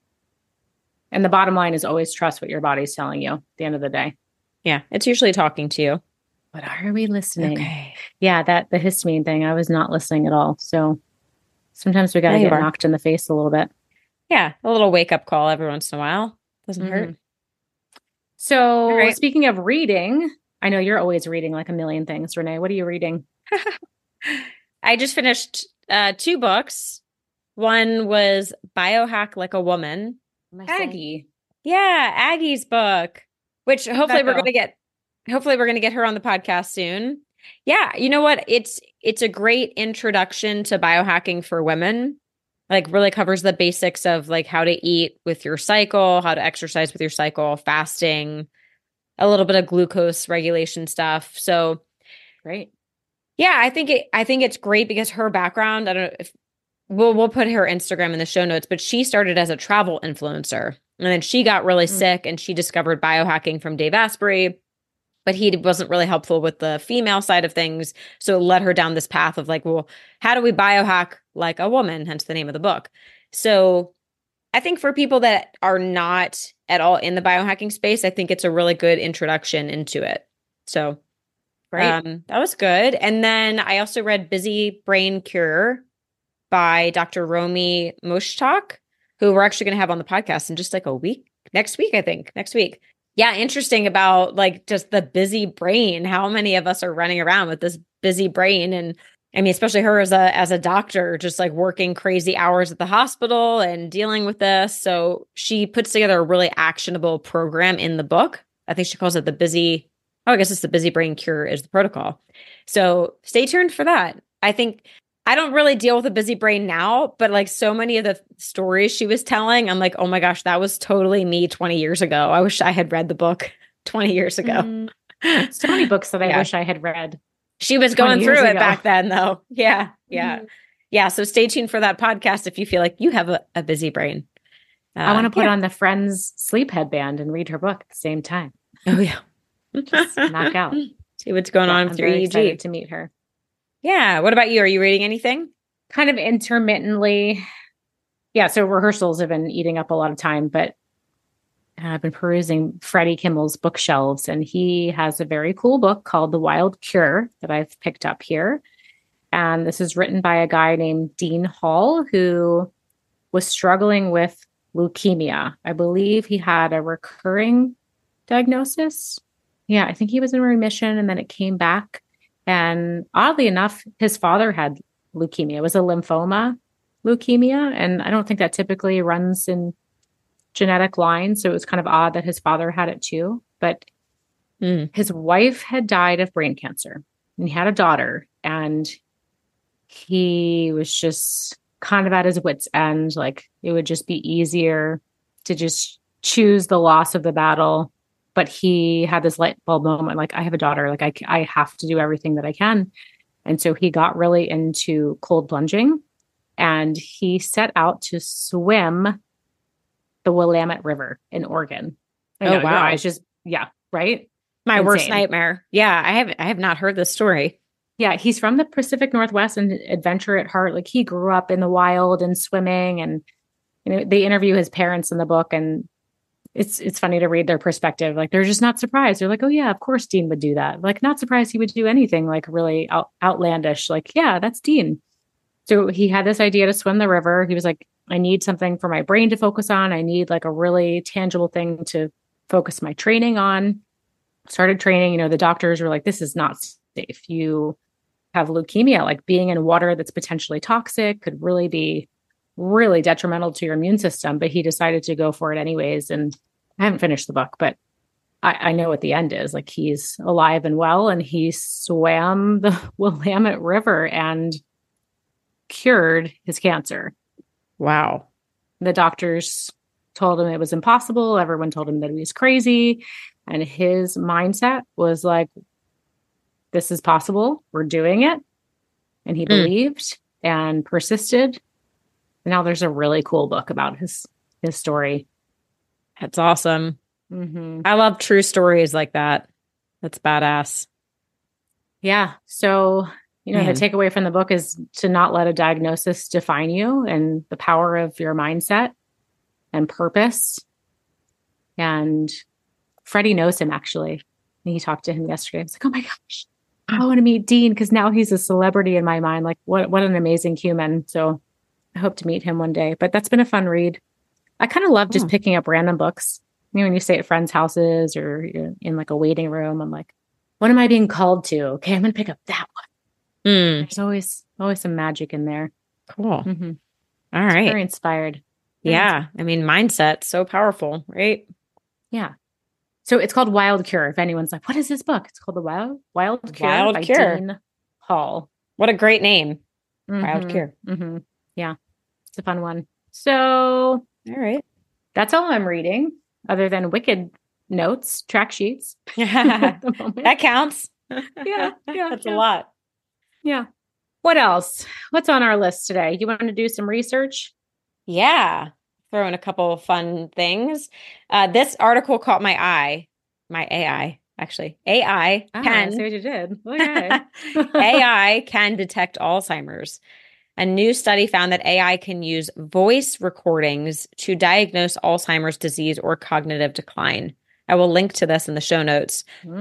And the bottom line is always trust what your body's telling you at the end of the day. Yeah, it's usually talking to you. But are we listening? Okay. Yeah, the histamine thing, I was not listening at all. So sometimes we got to get knocked in the face a little bit. Yeah, a little wake-up call every once in a while. Doesn't hurt. So speaking of reading, I know you're always reading like a million things, Renee. What are you reading? I just finished 2 books. One was Biohack Like a Woman. Aggie. Yeah, Aggie's book, which hopefully we're going to get her on the podcast soon. Yeah, you know what? It's a great introduction to biohacking for women. Like really covers the basics of like how to eat with your cycle, how to exercise with your cycle, fasting, a little bit of glucose regulation stuff. So great. Yeah, I think it's great because her background, I don't know if we'll put her Instagram in the show notes, but she started as a travel influencer. And then she got really sick and she discovered biohacking from Dave Asprey, but he wasn't really helpful with the female side of things. So it led her down this path of like, well, how do we biohack like a woman? Hence the name of the book. So I think for people that are not at all in the biohacking space, I think it's a really good introduction into it. So that was good. And then I also read Busy Brain Cure by Dr. Romy Moshtok, who we're actually going to have on the podcast in just like a week, next week. Yeah. Interesting about like just the busy brain, how many of us are running around with this busy brain. And I mean, especially her as a doctor, just like working crazy hours at the hospital and dealing with this. So she puts together a really actionable program in the book. I think she calls it the Busy Brain Cure is the protocol. So stay tuned for that. I think I don't really deal with a busy brain now, but like so many of the stories she was telling, I'm like, oh my gosh, that was totally me 20 years ago. I wish I had read the book 20 years ago. So many books that I wish I had read. She was going through it back then though. Yeah. Yeah. Yeah. So stay tuned for that podcast if you feel like you have a busy brain. I want to put on the Friends sleep headband and read her book at the same time. Oh yeah. Just knock out. See what's going on with your EEG. Excited to meet her. Yeah. What about you? Are you reading anything? Kind of intermittently. Yeah. So rehearsals have been eating up a lot of time, but I've been perusing Freddie Kimmel's bookshelves, and he has a very cool book called The Wild Cure that I've picked up here. And this is written by a guy named Dean Hall, who was struggling with leukemia. I believe he had a recurring diagnosis. Yeah, I think he was in remission and then it came back. And oddly enough, his father had leukemia. It was a lymphoma leukemia. And I don't think that typically runs in genetic lines. So it was kind of odd that his father had it too. But his wife had died of brain cancer and he had a daughter. And he was just kind of at his wit's end. Like it would just be easier to just choose the loss of the battle. But he had this light bulb moment, like, I have a daughter, like I have to do everything that I can. And so he got really into cold plunging and he set out to swim the Willamette River in Oregon. Oh, wow. It's just, yeah, right? My worst nightmare. Yeah, I have not heard this story. Yeah, he's from the Pacific Northwest and adventure at heart. Like he grew up in the wild and swimming, and they interview his parents in the book, and it's funny to read their perspective. Like they're just not surprised. They're like, oh yeah, of course Dean would do that. Like not surprised he would do anything like really outlandish. Like, yeah, that's Dean. So he had this idea to swim the river. He was like, I need something for my brain to focus on. I need like a really tangible thing to focus my training on. Started training. The doctors were like, this is not safe. You have leukemia, like being in water that's potentially toxic could really be really detrimental to your immune system. But he decided to go for it anyways. And I haven't finished the book, but I know what the end is. Like he's alive and well, and he swam the Willamette River and cured his cancer. Wow. The doctors told him it was impossible. Everyone told him that he was crazy. And his mindset was like, this is possible. We're doing it. And he believed and persisted. And now there's a really cool book about his story. That's awesome. Mm-hmm. I love true stories like that. That's badass. Yeah. So, the takeaway from the book is to not let a diagnosis define you, and the power of your mindset and purpose. And Freddie knows him, actually. And he talked to him yesterday. I was like, oh my gosh, I want to meet Dean, because now he's a celebrity in my mind. Like, what an amazing human. So I hope to meet him one day. But that's been a fun read. I kind of love just picking up random books. When you stay at friends' houses or you're in like a waiting room, I'm like, what am I being called to? Okay, I'm going to pick up that one. There's always some magic in there. Cool. Mm-hmm. All right. Very inspired. Yeah. I mean, mindset, so powerful, right? Yeah. So it's called Wild Cure. If anyone's like, what is this book? It's called The Wild Cure by Dean Hall. What a great name. Wild Cure. Mm-hmm. Yeah. It's a fun one. So, all right. That's all I'm reading, other than Wicked notes, track sheets. That counts. Yeah. That's a lot. Yeah. What else? What's on our list today? You want to do some research? Yeah. Throw in a couple of fun things. This article caught my eye. My AI, actually. AI can. I see what you did. Okay. AI can detect Alzheimer's. A new study found that AI can use voice recordings to diagnose Alzheimer's disease or cognitive decline. I will link to this in the show notes.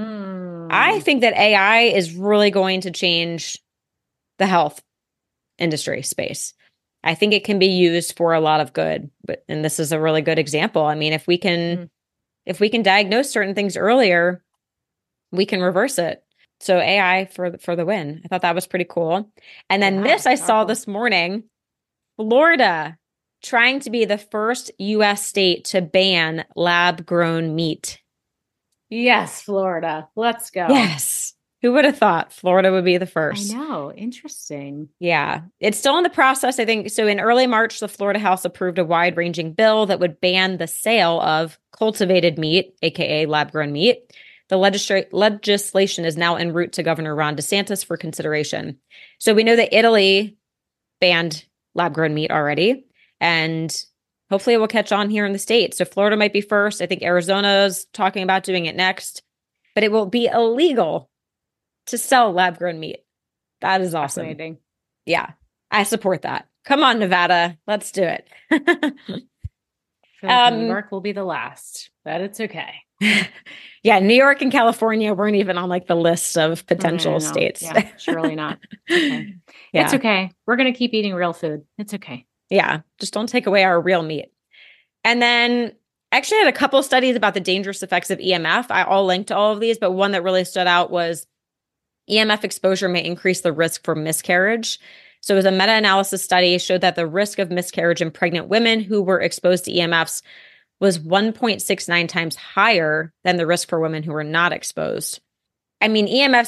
I think that AI is really going to change the health industry space. I think it can be used for a lot of good, and this is a really good example. I mean, if we can diagnose certain things earlier, we can reverse it. So AI for the win. I thought that was pretty cool. And then I saw this morning, Florida trying to be the first U.S. state to ban lab-grown meat. Yes, Florida. Let's go. Yes. Who would have thought Florida would be the first? I know. Interesting. Yeah. It's still in the process, I think. So in early March, the Florida House approved a wide-ranging bill that would ban the sale of cultivated meat, aka lab-grown meat. The legislation is now en route to Governor Ron DeSantis for consideration. So we know that Italy banned lab-grown meat already, and hopefully it will catch on here in the States. So Florida might be first. I think Arizona is talking about doing it next, but it will be illegal to sell lab-grown meat. That is awesome. Fascinating. Yeah, I support that. Come on, Nevada. Let's do it. New York will be the last, but it's okay. Yeah, New York and California weren't even on like the list of potential states. Yeah, surely not. Okay. Yeah. It's okay. We're going to keep eating real food. It's okay. Yeah, just don't take away our real meat. And then actually I had a couple of studies about the dangerous effects of EMF. I'll link to all of these, but one that really stood out was EMF exposure may increase the risk for miscarriage. So it was a meta-analysis study showed that the risk of miscarriage in pregnant women who were exposed to EMFs was 1.69 times higher than the risk for women who were not exposed. I mean, EMFs,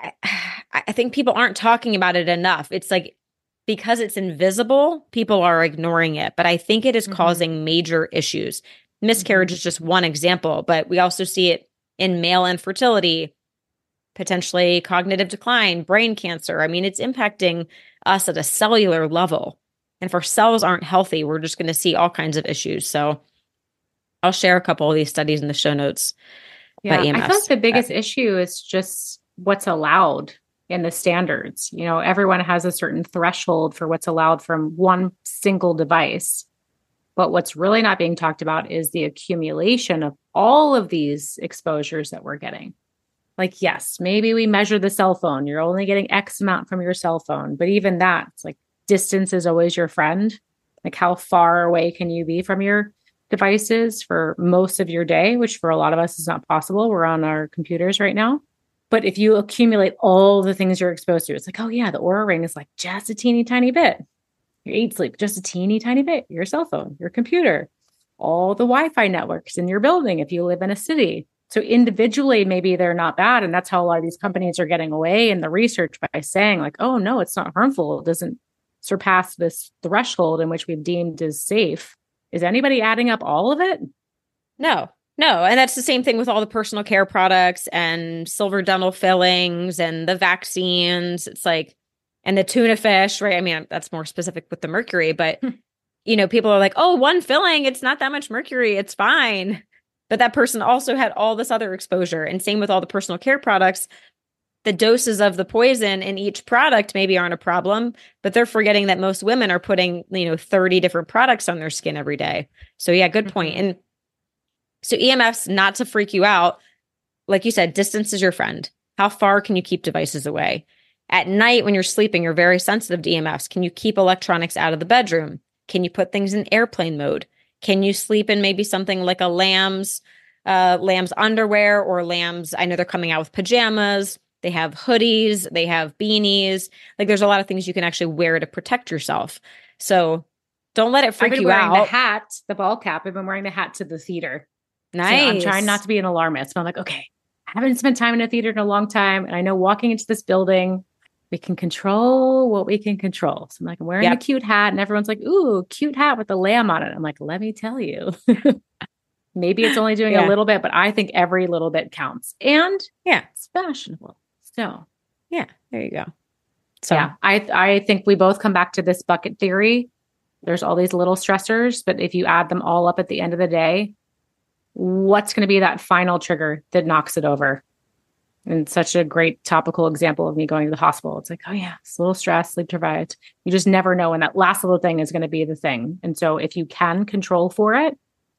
I think people aren't talking about it enough. It's like, because it's invisible, people are ignoring it. But I think it is causing major issues. Miscarriage is just one example, but we also see it in male infertility, potentially cognitive decline, brain cancer. I mean, it's impacting us at a cellular level. And if our cells aren't healthy, we're just going to see all kinds of issues. So I'll share a couple of these studies in the show notes. Yeah, I feel like the biggest issue is just what's allowed in the standards. You know, everyone has a certain threshold for what's allowed from one single device. But what's really not being talked about is the accumulation of all of these exposures that we're getting. Like, yes, maybe we measure the cell phone. You're only getting X amount from your cell phone. But even that, it's like distance is always your friend. Like, how far away can you be from your devices for most of your day, which for a lot of us is not possible. We're on our computers right now. But if you accumulate all the things you're exposed to, it's like, oh yeah, the Oura Ring is like just a teeny tiny bit. Your eat sleep, just a teeny tiny bit. Your cell phone, your computer, all the Wi-Fi networks in your building if you live in a city. So individually, maybe they're not bad. And that's how a lot of these companies are getting away in the research by saying like, oh no, it's not harmful. It doesn't surpass this threshold in which we've deemed as safe. Is anybody adding up all of it? No. No, and that's the same thing with all the personal care products and silver dental fillings and the vaccines. It's like, and the tuna fish, right? I mean, that's more specific with the mercury, but people are like, oh, one filling, it's not that much mercury, it's fine. But that person also had all this other exposure. And same with all the personal care products. The doses of the poison in each product maybe aren't a problem, but they're forgetting that most women are putting, 30 different products on their skin every day. So yeah, good point. And so EMFs, not to freak you out, like you said, distance is your friend. How far can you keep devices away? At night when you're sleeping, you're very sensitive to EMFs. Can you keep electronics out of the bedroom? Can you put things in airplane mode? Can you sleep in maybe something like a lamb's underwear or lamb's? I know they're coming out with pajamas. They have hoodies. They have beanies. Like there's a lot of things you can actually wear to protect yourself. So don't let it freak you out. I've been wearing the hat, the ball cap. I've been wearing the hat to the theater. Nice. So I'm trying not to be an alarmist, but I'm like, okay, I haven't spent time in a theater in a long time. And I know walking into this building, we can control what we can control. So I'm like, I'm wearing a cute hat and everyone's like, ooh, cute hat with the lamb on it. I'm like, let me tell you, maybe it's only doing a little bit, but I think every little bit counts. And it's fashionable. So yeah, there you go. So yeah, I think we both come back to this bucket theory. There's all these little stressors, but if you add them all up at the end of the day, what's going to be that final trigger that knocks it over? And such a great topical example of me going to the hospital. It's like, oh yeah, it's a little stress, sleep deprived. You just never know when that last little thing is going to be the thing. And so if you can control for it,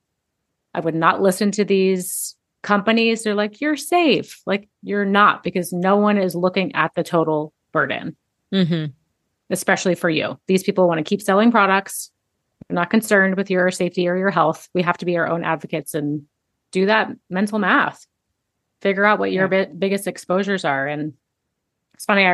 I would not listen to these companies. They're like, you're safe. Like you're not, because no one is looking at the total burden, especially for you. These people want to keep selling products. They're not concerned with your safety or your health. We have to be our own advocates and do that mental math. Figure out what your biggest exposures are. And it's funny,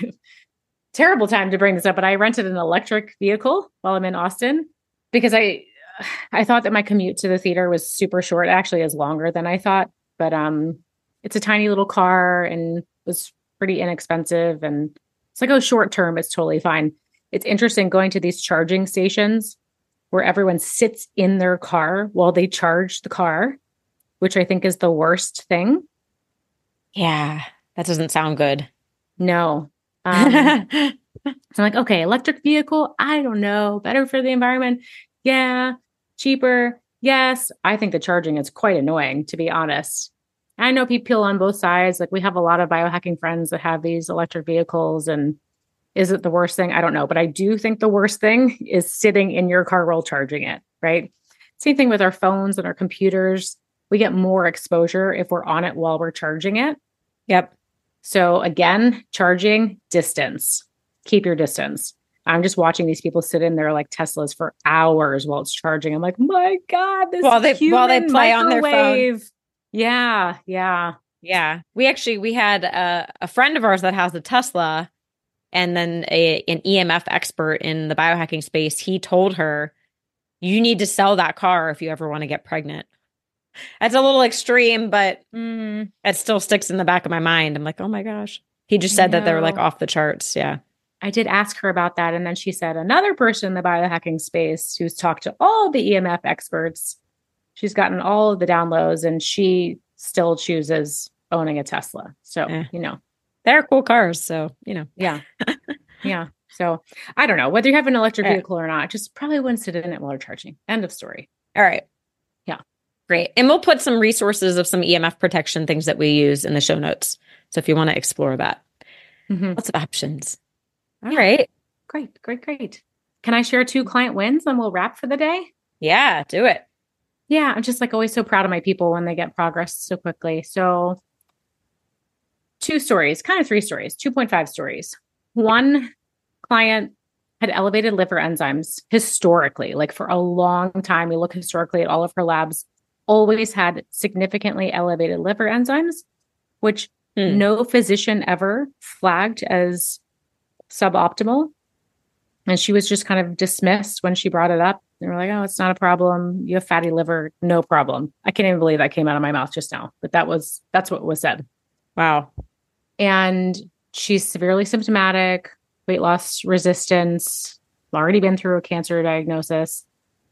terrible time to bring this up, but I rented an electric vehicle while I'm in Austin because I thought that my commute to the theater was super short. It actually is longer than I thought, but it's a tiny little car and was pretty inexpensive. And it's like, oh, short term, it's totally fine. It's interesting going to these charging stations where everyone sits in their car while they charge the car, which I think is the worst thing. Yeah, that doesn't sound good. No. So I'm like, okay, electric vehicle, I don't know, better for the environment. Yeah, cheaper. Yes. I think the charging is quite annoying, to be honest. I know people on both sides. Like we have a lot of biohacking friends that have these electric vehicles, and is it the worst thing? I don't know. But I do think the worst thing is sitting in your car while charging it, right? Same thing with our phones and our computers. We get more exposure if we're on it while we're charging it. Yep. So again, charging, distance. Keep your distance. I'm just watching these people sit in their like Teslas for hours while it's charging. I'm like, my God, this while they play on their phone. Yeah. We had a friend of ours that has a Tesla, and then an EMF expert in the biohacking space. He told her, you need to sell that car if you ever want to get pregnant. That's a little extreme, but it still sticks in the back of my mind. I'm like, oh my gosh. He just said that they were like off the charts. Yeah. I did ask her about that. And then she said another person in the biohacking space who's talked to all the EMF experts, she's gotten all of the downloads, and she still chooses owning a Tesla. So, they're cool cars. So, Yeah. Yeah. So I don't know whether you have an electric vehicle or not, just probably wouldn't sit in it while you're charging. End of story. All right. Yeah. Great. And we'll put some resources of some EMF protection things that we use in the show notes. So if you want to explore that, lots of options. All right. Great. Can I share 2 client wins and we'll wrap for the day? Yeah, do it. Yeah. I'm just like always so proud of my people when they get progress so quickly. So 2 stories, kind of 3 stories, 2.5 stories. One client had elevated liver enzymes historically, like for a long time. We look historically at all of her labs, always had significantly elevated liver enzymes, which no physician ever flagged as suboptimal. And she was just kind of dismissed when she brought it up. They were like, oh, it's not a problem. You have fatty liver. No problem. I can't even believe that came out of my mouth just now, but that's what was said. Wow. And she's severely symptomatic, weight loss resistance, already been through a cancer diagnosis.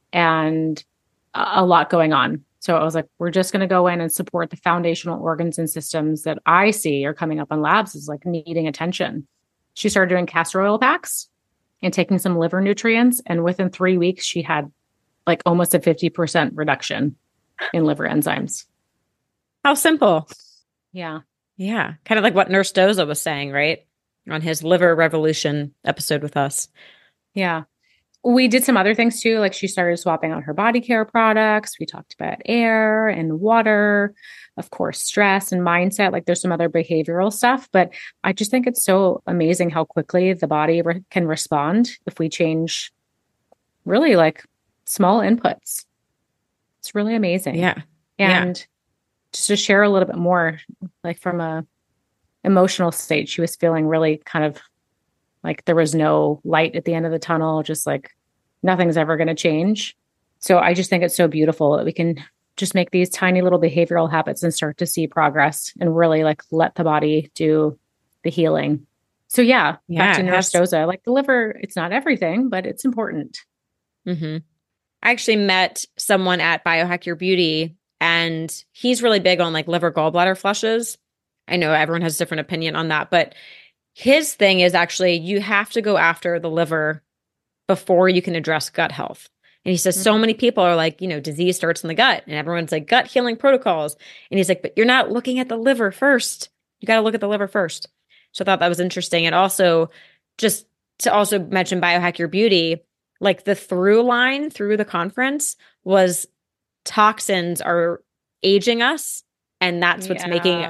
and a lot going on. So I was like, we're just going to go in and support the foundational organs and systems that I see are coming up on labs as like needing attention. She started doing castor oil packs and taking some liver nutrients. And within 3 weeks, she had like almost a 50% reduction in liver enzymes. How simple. Yeah. Yeah. Kind of like what Nurse Doza was saying, right? On his Liver Revolution episode with us. Yeah. We did some other things too. Like she started swapping out her body care products. We talked about air and water, of course, stress and mindset. Like there's some other behavioral stuff, but I just think it's so amazing how quickly the body can respond if we change really like small inputs. It's really amazing. Yeah. And just to share a little bit more, like from a emotional state, she was feeling really kind of like there was no light at the end of the tunnel, just like nothing's ever going to change. So I just think it's so beautiful that we can just make these tiny little behavioral habits and start to see progress and really like let the body do the healing. So back to Nurse Doza, like the liver, it's not everything, but it's important. Mm-hmm. I actually met someone at Biohack Your Beauty, and he's really big on like liver gallbladder flushes. I know everyone has a different opinion on that, but his thing is actually you have to go after the liver before you can address gut health. And he says so many people are like, disease starts in the gut, and everyone's like gut healing protocols. And he's like, but you're not looking at the liver first. You got to look at the liver first. So I thought that was interesting. And also just to also mention Biohack Your Beauty, like the through line through the conference was toxins are aging us. And that's what's making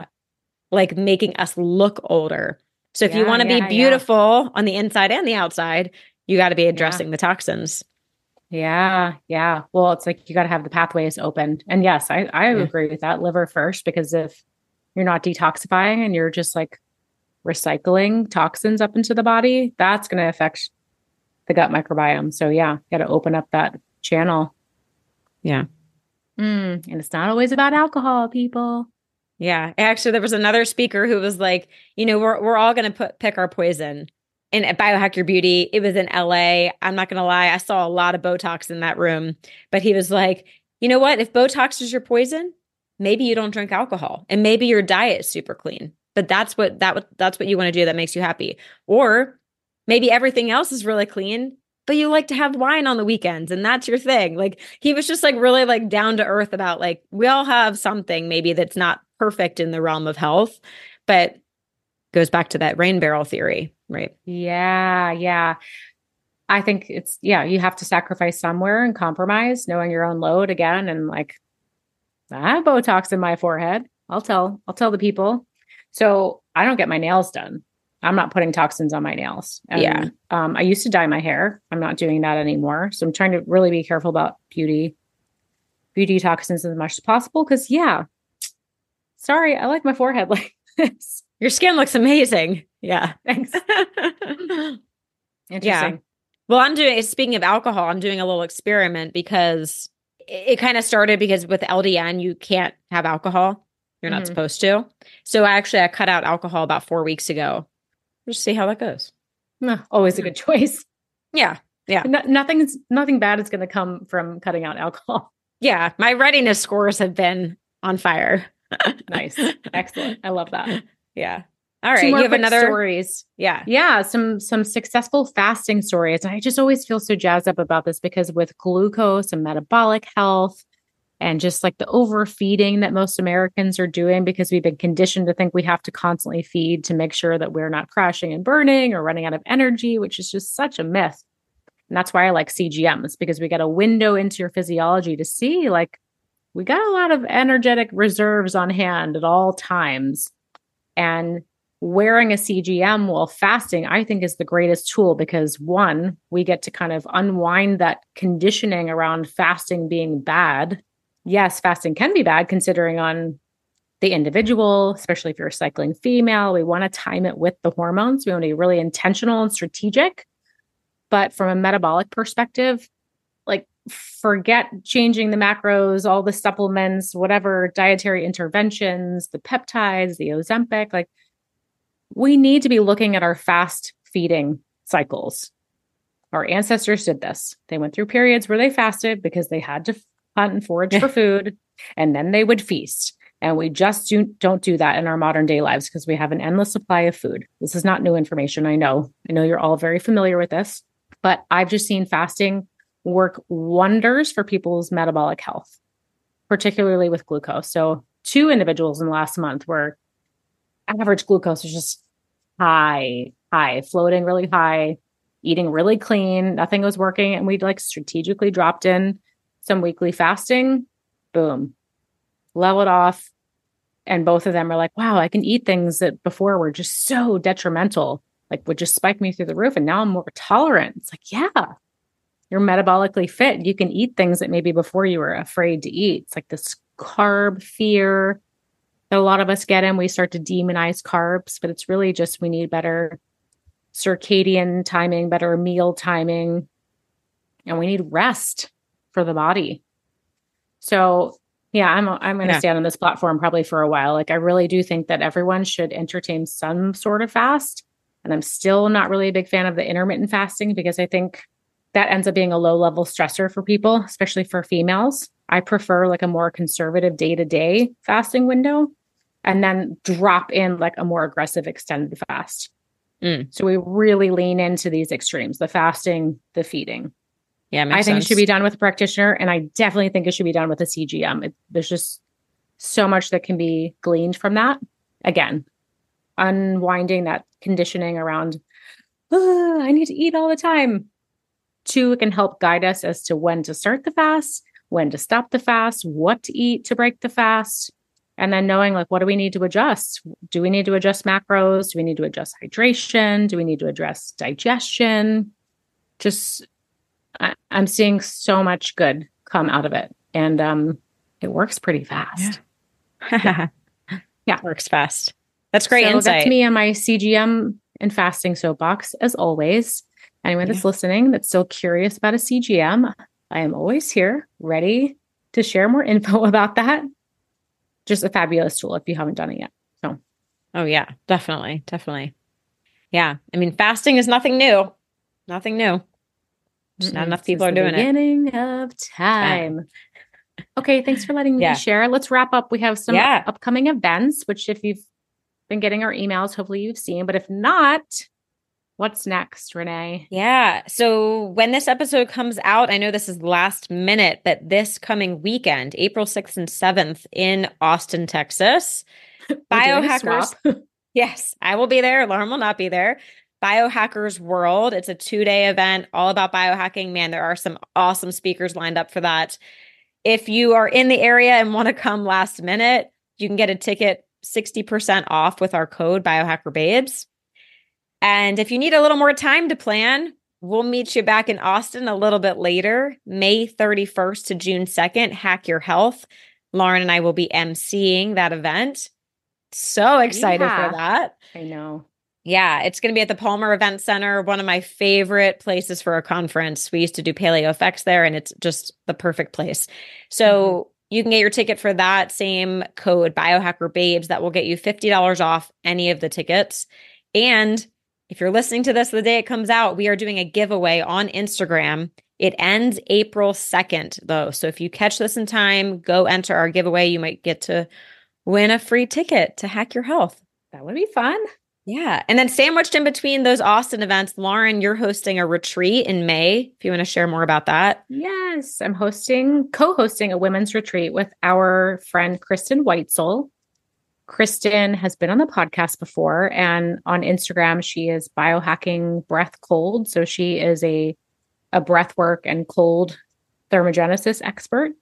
us look older. So if you want to be beautiful on the inside and the outside, you got to be addressing the toxins. Yeah. Well, it's like you got to have the pathways open. And yes, I agree with that. Liver first, because if you're not detoxifying and you're just like recycling toxins up into the body, that's going to affect the gut microbiome. So got to open up that channel. Yeah. And it's not always about alcohol, people. Yeah. Actually, there was another speaker who was like, we're all going to pick our poison. And at Biohack Your Beauty, it was in LA. I'm not going to lie. I saw a lot of Botox in that room, but he was like, you know what? If Botox is your poison, maybe you don't drink alcohol and maybe your diet is super clean, but that's what you want to do that makes you happy. Or maybe everything else is really clean, but you like to have wine on the weekends and that's your thing. Like he was just like really like down to earth about like, we all have something maybe that's not perfect in the realm of health, but goes back to that rain barrel theory, right? Yeah. I think it's, you have to sacrifice somewhere and compromise, knowing your own load again. And like, I have Botox in my forehead. I'll tell the people. So I don't get my nails done. I'm not putting toxins on my nails. And, I used to dye my hair. I'm not doing that anymore. So I'm trying to really be careful about beauty toxins as much as possible. Cause sorry, I like my forehead like this. Your skin looks amazing. Yeah. Thanks. Interesting. Yeah. Well, speaking of alcohol, I'm doing a little experiment because it kind of started because with LDN, you can't have alcohol. You're not supposed to. So I cut out alcohol about 4 weeks ago. Just see how that goes. Always a good choice. Yeah. Nothing bad is going to come from cutting out alcohol. Yeah. My readiness scores have been on fire. Nice. Excellent. I love that. Yeah. All right. You have another stories. Yeah. Some successful fasting stories. And I just always feel so jazzed up about this because with glucose and metabolic health and just like the overfeeding that most Americans are doing because we've been conditioned to think we have to constantly feed to make sure that we're not crashing and burning or running out of energy, which is just such a myth. And that's why I like CGMs, because we get a window into your physiology to see like we got a lot of energetic reserves on hand at all times. And wearing a CGM while fasting, I think, is the greatest tool because one, we get to kind of unwind that conditioning around fasting being bad. Yes, fasting can be bad considering on the individual, especially if you're a cycling female. We want to time it with the hormones. We want to be really intentional and strategic. But from a metabolic perspective, like forget changing the macros, all the supplements, whatever dietary interventions, the peptides, the Ozempic, like we need to be looking at our fast feeding cycles. Our ancestors did this. They went through periods where they fasted because they had to hunt and forage for food, and then they would feast. And we just don't do that in our modern day lives because we have an endless supply of food. This is not new information. I know you're all very familiar with this, but I've just seen fasting work wonders for people's metabolic health, particularly with glucose. So 2 individuals in the last month where average glucose was just high, floating really high, eating really clean. Nothing was working. And we like strategically dropped in some weekly fasting. Boom, level it off. And both of them are like, wow, I can eat things that before were just so detrimental, like would just spike me through the roof. And now I'm more tolerant. It's like, yeah, you're metabolically fit. You can eat things that maybe before you were afraid to eat. It's like this carb fear that a lot of us get in. We start to demonize carbs, but it's really just we need better circadian timing, better meal timing, and we need rest for the body. So yeah, I'm going to stand on this platform probably for a while. Like I really do think that everyone should entertain some sort of fast. And I'm still not really a big fan of the intermittent fasting because I think that ends up being a low level stressor for people, especially for females. I prefer like a more conservative day-to-day fasting window and then drop in like a more aggressive extended fast. So we really lean into these extremes, the fasting, the feeding. Yeah, I think it should be done with a practitioner, and I definitely think it should be done with a CGM. There's just so much that can be gleaned from that. Again, unwinding that conditioning around, I need to eat all the time. 2, it can help guide us as to when to start the fast, when to stop the fast, what to eat to break the fast, and then knowing like, what do we need to adjust? Do we need to adjust macros? Do we need to adjust hydration? Do we need to address digestion? Just I'm seeing so much good come out of it. And it works pretty fast. Yeah. Yeah. Works fast. That's great insight. That's me and my CGM and fasting soapbox, as always. Anyone that's listening that's still curious about a CGM, I am always here, ready to share more info about that. Just a fabulous tool if you haven't done it yet. So. Oh, yeah, definitely. Definitely. Yeah. I mean, fasting is nothing new. Nothing new. Just not enough people are doing it. Beginning of time. Okay, thanks for letting me share. Let's wrap up. We have some upcoming events, which if you've been getting our emails, hopefully you've seen. But if not, what's next, Renee? Yeah. So when this episode comes out, I know this is last minute, but this coming weekend, April 6th and 7th in Austin, Texas, Biohackers. Yes, I will be there. Lauren will not be there. Biohackers World. It's a 2-day event all about biohacking. Man, there are some awesome speakers lined up for that. If you are in the area and want to come last minute, you can get a ticket 60% off with our code BiohackerBabes. And if you need a little more time to plan, we'll meet you back in Austin a little bit later, May 31st to June 2nd, Hack Your Health. Lauren and I will be emceeing that event. So excited for that. I know. Yeah, it's going to be at the Palmer Event Center, one of my favorite places for a conference. We used to do PaleoFX there, and it's just the perfect place. So you can get your ticket for that same code, BiohackerBabes, that will get you $50 off any of the tickets. And if you're listening to this the day it comes out, we are doing a giveaway on Instagram. It ends April 2nd, though. So if you catch this in time, go enter our giveaway. You might get to win a free ticket to Hack Your Health. That would be fun. Yeah. And then sandwiched in between those Austin events, Lauren, you're hosting a retreat in May. If you want to share more about that. Yes. I'm co-hosting a women's retreat with our friend, Kristen Whitesell. Kristen has been on the podcast before, and on Instagram, she is biohacking breath cold. So she is a breath work and cold thermogenesis expert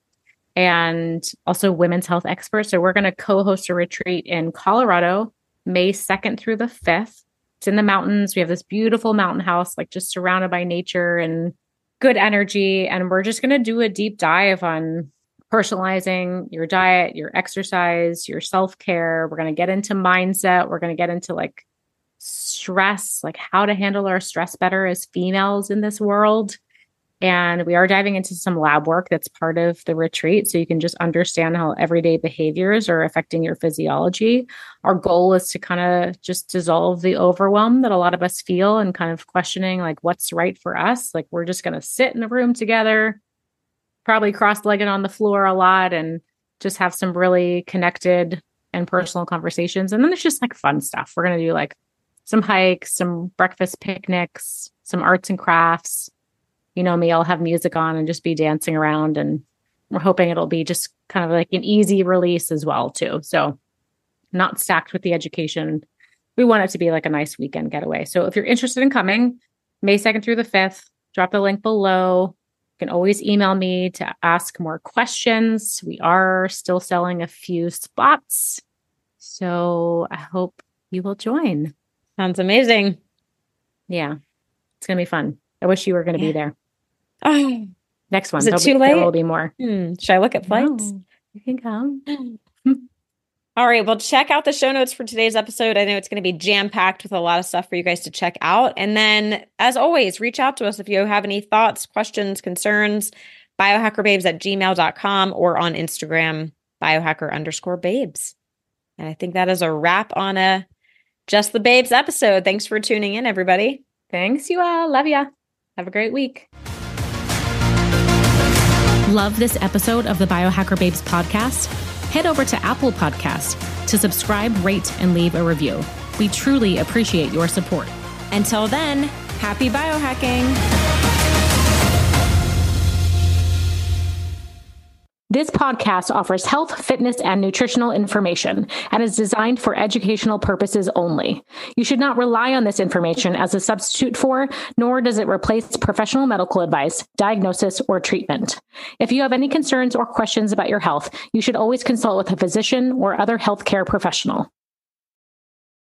and also women's health expert. So we're going to co-host a retreat in Colorado, May 2nd through the 5th. It's in the mountains. We have this beautiful mountain house, like just surrounded by nature and good energy. And we're just going to do a deep dive on personalizing your diet, your exercise, your self-care. We're going to get into mindset. We're going to get into like stress, like how to handle our stress better as females in this world. And we are diving into some lab work that's part of the retreat. So you can just understand how everyday behaviors are affecting your physiology. Our goal is to kind of just dissolve the overwhelm that a lot of us feel and kind of questioning like what's right for us. Like we're just going to sit in a room together, probably cross-legged on the floor a lot, and just have some really connected and personal conversations. And then there's just like fun stuff. We're going to do like some hikes, some breakfast picnics, some arts and crafts. You know me, I'll have music on and just be dancing around. And we're hoping it'll be just kind of like an easy release as well, too. So not stacked with the education. We want it to be like a nice weekend getaway. So if you're interested in coming, May 2nd through the 5th, drop the link below. You can always email me to ask more questions. We are still selling a few spots. So I hope you will join. Sounds amazing. Yeah, it's going to be fun. I wish you were going to be there. Oh, next one. Is it too late? There will be more. Should I look at flights? No, you can come. All right. Well, check out the show notes for today's episode. I know it's going to be jam-packed with a lot of stuff for you guys to check out. And then, as always, reach out to us if you have any thoughts, questions, concerns, biohackerbabes@gmail.com or on Instagram, biohacker_babes. And I think that is a wrap on a Just the Babes episode. Thanks for tuning in, everybody. Thanks, you all. Love ya. Have a great week. Love this episode of the Biohacker Babes podcast? Head over to Apple Podcast to subscribe, rate, and leave a review. We truly appreciate your support. Until then, happy biohacking. This podcast offers health, fitness, and nutritional information and is designed for educational purposes only. You should not rely on this information as a substitute for, nor does it replace professional medical advice, diagnosis, or treatment. If you have any concerns or questions about your health, you should always consult with a physician or other healthcare professional.